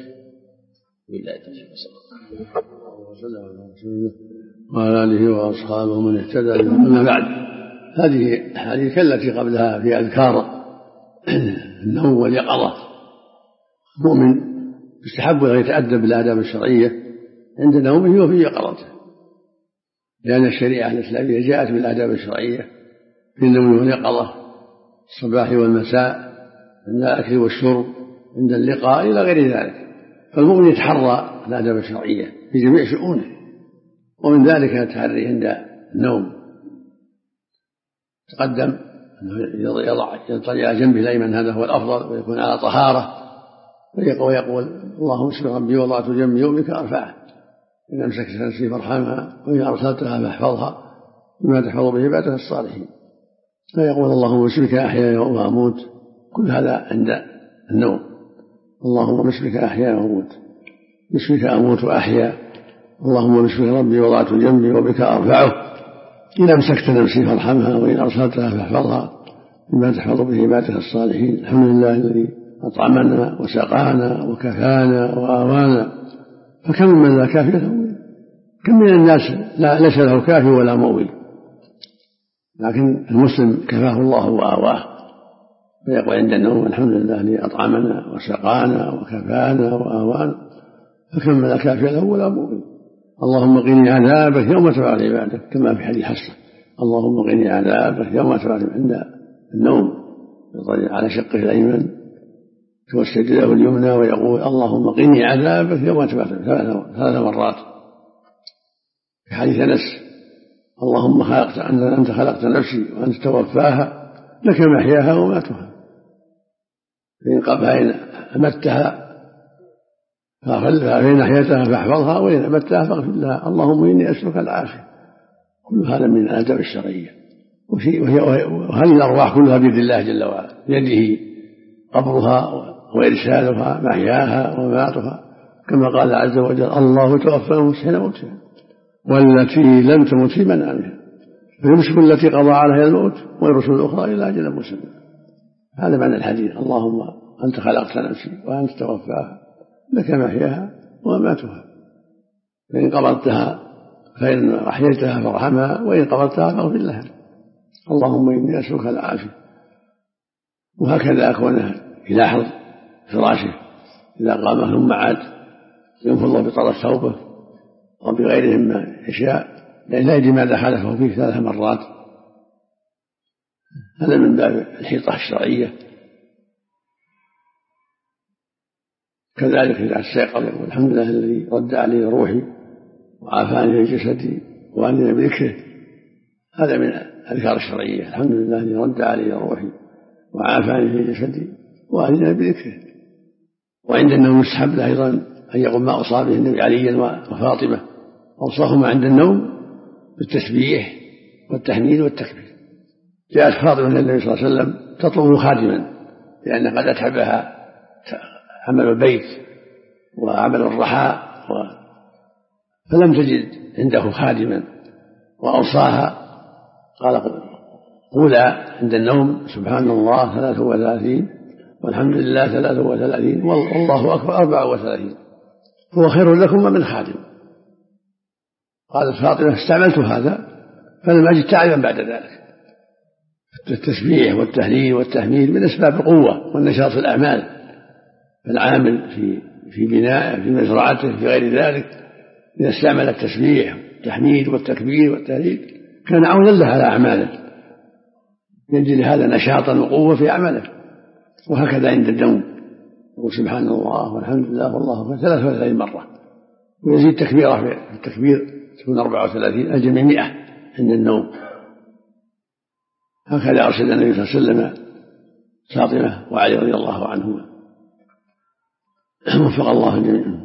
وعلى آله وأصحابه من اهتدى. أما بعد، هذه الحديث التي قبلها في أذكار النوم واليقظة. المؤمن يستحب أن يتأدب بالآداب الشرعية عند نومه وفي يقظته، لأن الشريعة الإسلامية جاءت بالآداب الشرعية في النوم واليقظة، الصباح والمساء، عند الأكل والشرب، عند اللقاء، إلى غير ذلك. فالمؤمن يتحرى الآداب الشرعية في جميع شؤونه، ومن ذلك التحري عند النوم. تقدم أنه يضطجع جنبه الأيمن، هذا هو الأفضل، ويكون على طهارة، ويقول: اللهم اسم ربي وضعت جنبي وبك أرفعه، إن أمسكت نفسي فارحمها، وإن أرسلتها فاحفظها بما تحفظ به عبادك الصالحين. فيقول: اللهم باسمك أحيا وأموت. كل هذا عند النوم. اللهم باسمك أحيا وأموت، باسمك أموت وأحيا، اللهم باسمك ربي وضعت جنبي وبك أرفعه، إن أمسكت نفسي فارحمها، وإن أرسلتها فاحفظها بما تحفظ به عبادك الصالحين. الحمد لله الذي أطعمنا وسقانا وكفانا وآوانا، فكم من لا كافي له؟ كم من الناس ليس له كافي ولا مؤوي، لكن المسلم كفاه الله وآواه، فيقول عند النوم: الحمد لله الذي أطعمنا وسقانا وكفانا وآوانا، فكم من لا كافي له ولا مؤوي. اللهم قني عذابك يوم تبعث عبادك، كما في حديث حسن: اللهم قني عذابك يوم تبعث. عند النوم يضطجع على شقه الأيمن توسد له اليمنى ويقول: اللهم قني عذابك يوم تبعث 3 مرات. في حديث أنس: اللهم أنت خلقت نفسي وأنت توفاها، لك محياها وماتها، فإن أمتها فإن أحييتها فاحفظها، وإن أمتها فاغفر لها، اللهم إني أسألك العافية. كل هذا من الآداب الشرعية، وهذه الأرواح كلها بيد الله جل وعلا، بيده قبرها وإرسالها، محياها ومماتها، كما قال عز وجل: الله توفى الأنفس حين موتها والتي لم تمت في منامها، فيمسك التي قضى عليها الموت ويرسل الأخرى إلى أجل مسمى. هذا معنى الحديث: اللهم أنت خلقت نفسي وأنت توفاها، لك محياها ومماتها، فإن قبضتها فإن أحييتها فارحمها، وإن قبضتها فاغفر لها. اللهم إني أسألك العافية. وهكذا أكونه يلاحظ فراشه إذا قام ثم عاد ينفض بطرف ثوبه أو بغيره مما يشاء، لأن لا يدري ماذا خالفه فيه 3 مرات. هذا من باب الحيطة الشرعية. كذلك إذا استيقظ: والحمد لله الذي رد علي روحي وعافاني في جسدي وأنني بذكره. هذا من الأذكار الشرعية: الحمد لله الذي رد علي روحي وعافاني في جسدي وأنني بذكره. وعند النوم يستحب له أيضا أن يقول ما أوصى به النبي عليا وفاطمة، أوصاهما عند النوم بالتسبيح والتحميد والتكبير. جاءت فاطمة إلى النبي صلى الله عليه وسلم تطلب خادما، لأن قد أتعبها عمل البيت وعمل الرحاء، فلم تجد عنده خادما، وأوصاها قال: قولا عند النوم سبحان الله 33 والحمد لله 33 والله أكبر 34، هو خير لكم من خادم. قالت فاطمة: استعملت هذا فلم أجد تعبا بعد ذلك. التسبيح والتهليل والتحميد من أسباب القوة والنشاط في الأعمال، فالعامل في بناء في مزرعته في غير ذلك إذا استعمل التسبيح والتحميد والتكبير والتهليل كان عونا له على أعماله، يجد هذا نشاطا وقوة في أعماله. وهكذا عند النوم: وسبحان الله والحمد لله والله أكبر 33 مرة، ويزيد تكبيره في التكبير تكون 34 أجل من 100 عند النوم. هكذا أرشد النبي صلى الله عليه وسلم فاطمة وعلي رضي الله عنهما، وفق الله الجميع.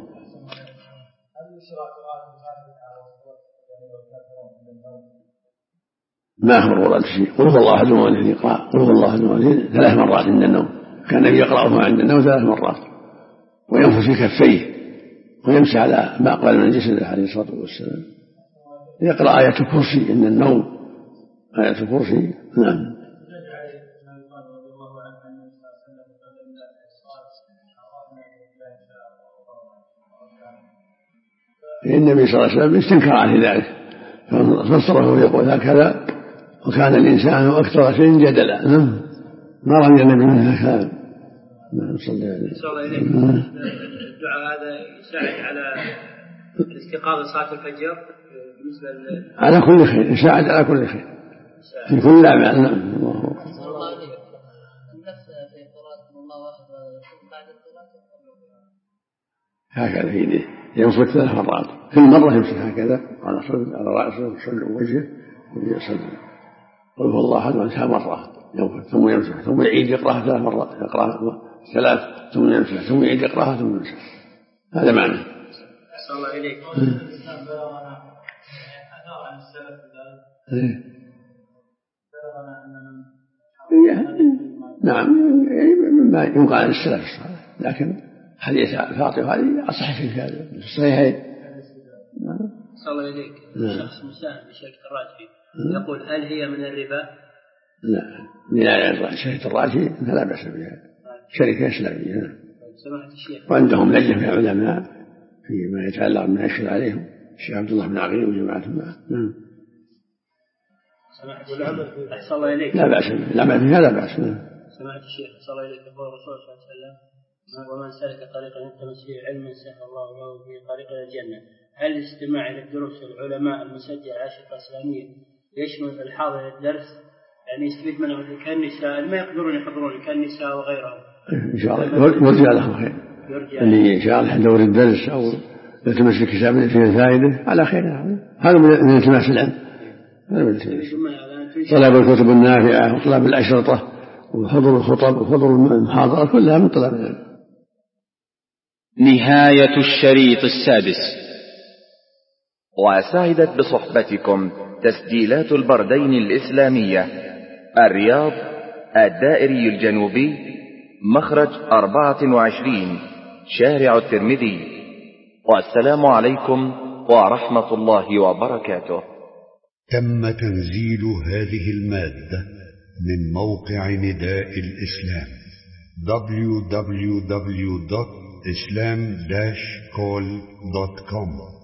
ما أخبر ورد شيء. قل هو الله أحد الذي يقرأ قل هو الله أحد الذي 3 مرات عند النوم، كان النبي يقرأه عند النوم 3 مرات، وينفث في كفيه ويمسح على ما أقبل من جسده عليه الصلاة والسلام. يقرأ آية الكرسي عند النوم، آية الكرسي. نعم. النبي صلى الله عليه وسلم استنكر عليه ذلك فصره يقول هكذا، وكان الإنسان أكثر شيء جدلا. ما رضي النبي منه هكذا. نعم صلى الله عليه وسلم. الدعاء هذا يساعد على الاستيقاظ لصلاة الفجر بالنسبة على كل خير، يساعد على كل خير في كل أعمال. نعم. الله أكبر. هكذا في يده ينفث 3 مرات، كل مرة يمسك هكذا على رأسه وصدره ووجهه ويصلي. قل هو الله أحد وأنسى مرة ينفث ثم يمسح، ثم يعيد يقرأها 3 مرات، يقرأها 3 ثم يمسح، ثم يعيد يقرأها ثم يمسح. هذا معنى. أحسن الله إليك. نعم مما ينقل عن السلف الصالح، لكن حديث فاطمة هذه أصح في هذا في الصحيحين. صلى الله عليك. شخص مساهم بشركة الراجحي يقول: هل هي من الربا؟ لا، من شركة الراجحي فلا بأس بها، شركة إسلامية. سماحة الشيخ. وعندهم لجنة من العلماء فيما يتعلق بما يشكل عليهم، الشيخ عبد الله بن عقيل وجماعة معه. أحسن الله إليك. لا بأس، العمل فيها لا بأس. سماحة الشيخ صلى الله عليه وسلم: الرسول صلى الله عليه وسلم: ومن سلك طريقا يلتمس فيه علما سهل الله له به طريق إلى الجنة. هل الاستماع إلى الدروس العلماء المسجل على الشريعة الإسلامية يشمل الحاضر للدرس، يعني يستفيد منه كالنساء اللي ما يقدرون يحضرون كالنساء وغيرهم؟ إن شاء الله يرجع لهم خير، اللي إن شاء الله يحضر الدرس أو يلتمس الكتاب فيه الفائدة على خير. هذا من التماس العلم، طلب الكتب النافعة وطلب الأشرطة وحضور الخطب وحضور المحاضرة كلها من طلب العلم. نهاية الشريط السادس. وسعدت بصحبتكم تسجيلات البردين الإسلامية، الرياض، الدائري الجنوبي، مخرج 24، شارع الترمذي. والسلام عليكم ورحمة الله وبركاته. تم تنزيل هذه المادة من موقع نداء الإسلام www.islam-call.com